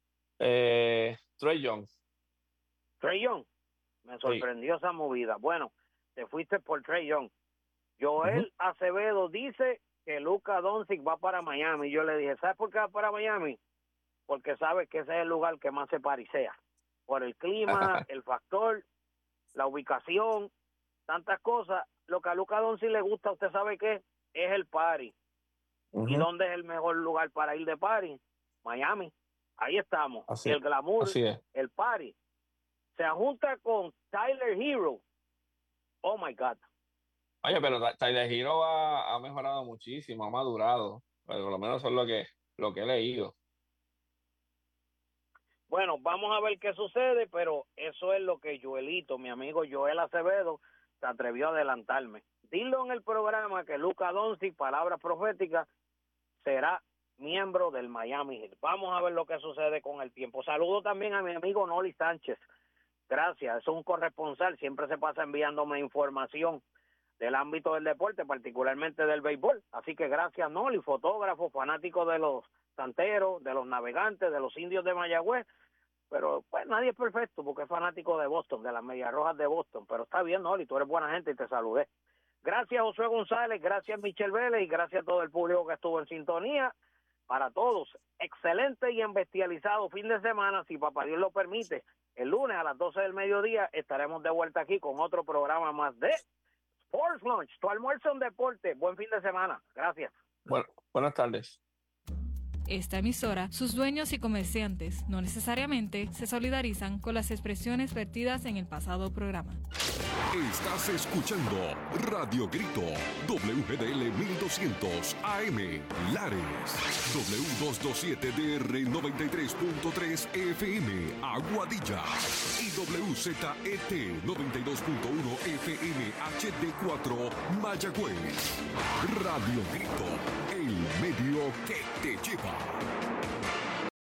Trae Young. Trae Young. Me sorprendió esa movida. Bueno, te fuiste por Trae Young. Joel Acevedo dice que Luka Doncic va para Miami. Yo le dije, ¿sabes por qué va para Miami? Porque sabe que ese es el lugar que más se parisea. Por el clima, el factor, la ubicación, tantas cosas. Lo que a Luka Doncic le gusta, ¿usted sabe qué? Es el party. ¿Y dónde es el mejor lugar para ir de party? Miami. Ahí estamos. El glamour, el party. Se junta con Tyler Hero. Oh, my God. Oye, pero Tyler Hero ha mejorado muchísimo, ha madurado. Pero por lo menos eso es lo que he leído. Bueno, vamos a ver qué sucede, pero eso es lo que Joelito, mi amigo Joel Acevedo, se atrevió a adelantarme. Dilo en el programa que Luka Doncic, palabras proféticas, será miembro del Miami Heat. Vamos a ver lo que sucede con el tiempo. Saludo también a mi amigo Noli Sánchez. Gracias, es un corresponsal, siempre se pasa enviándome información del ámbito del deporte, particularmente del béisbol. Así que gracias, Noli, fotógrafo, fanático de los Santeros, de los Navegantes, de los Indios de Mayagüez. Pero pues nadie es perfecto porque es fanático de Boston, de las Medias Rojas de Boston. Pero está bien, Noli, tú eres buena gente y te saludé. Gracias, Josué González, gracias, Michelle Vélez, y gracias a todo el público que estuvo en sintonía. Para todos, excelente y embestializado fin de semana, si papá Dios lo permite. El lunes a las 12 del mediodía estaremos de vuelta aquí con otro programa más de Sports Lunch, tu almuerzo en deporte. Buen fin de semana. Gracias. Bueno, buenas tardes. esta emisora, sus dueños y comerciantes no necesariamente se solidarizan con las expresiones vertidas en el pasado programa. Estás escuchando Radio Grito, WGDL 1200 AM, Lares, W227DR 93.3 FM, Aguadilla, y WZET 92.1 FM HD4, Mayagüez. Radio Grito, el medio que te lleva.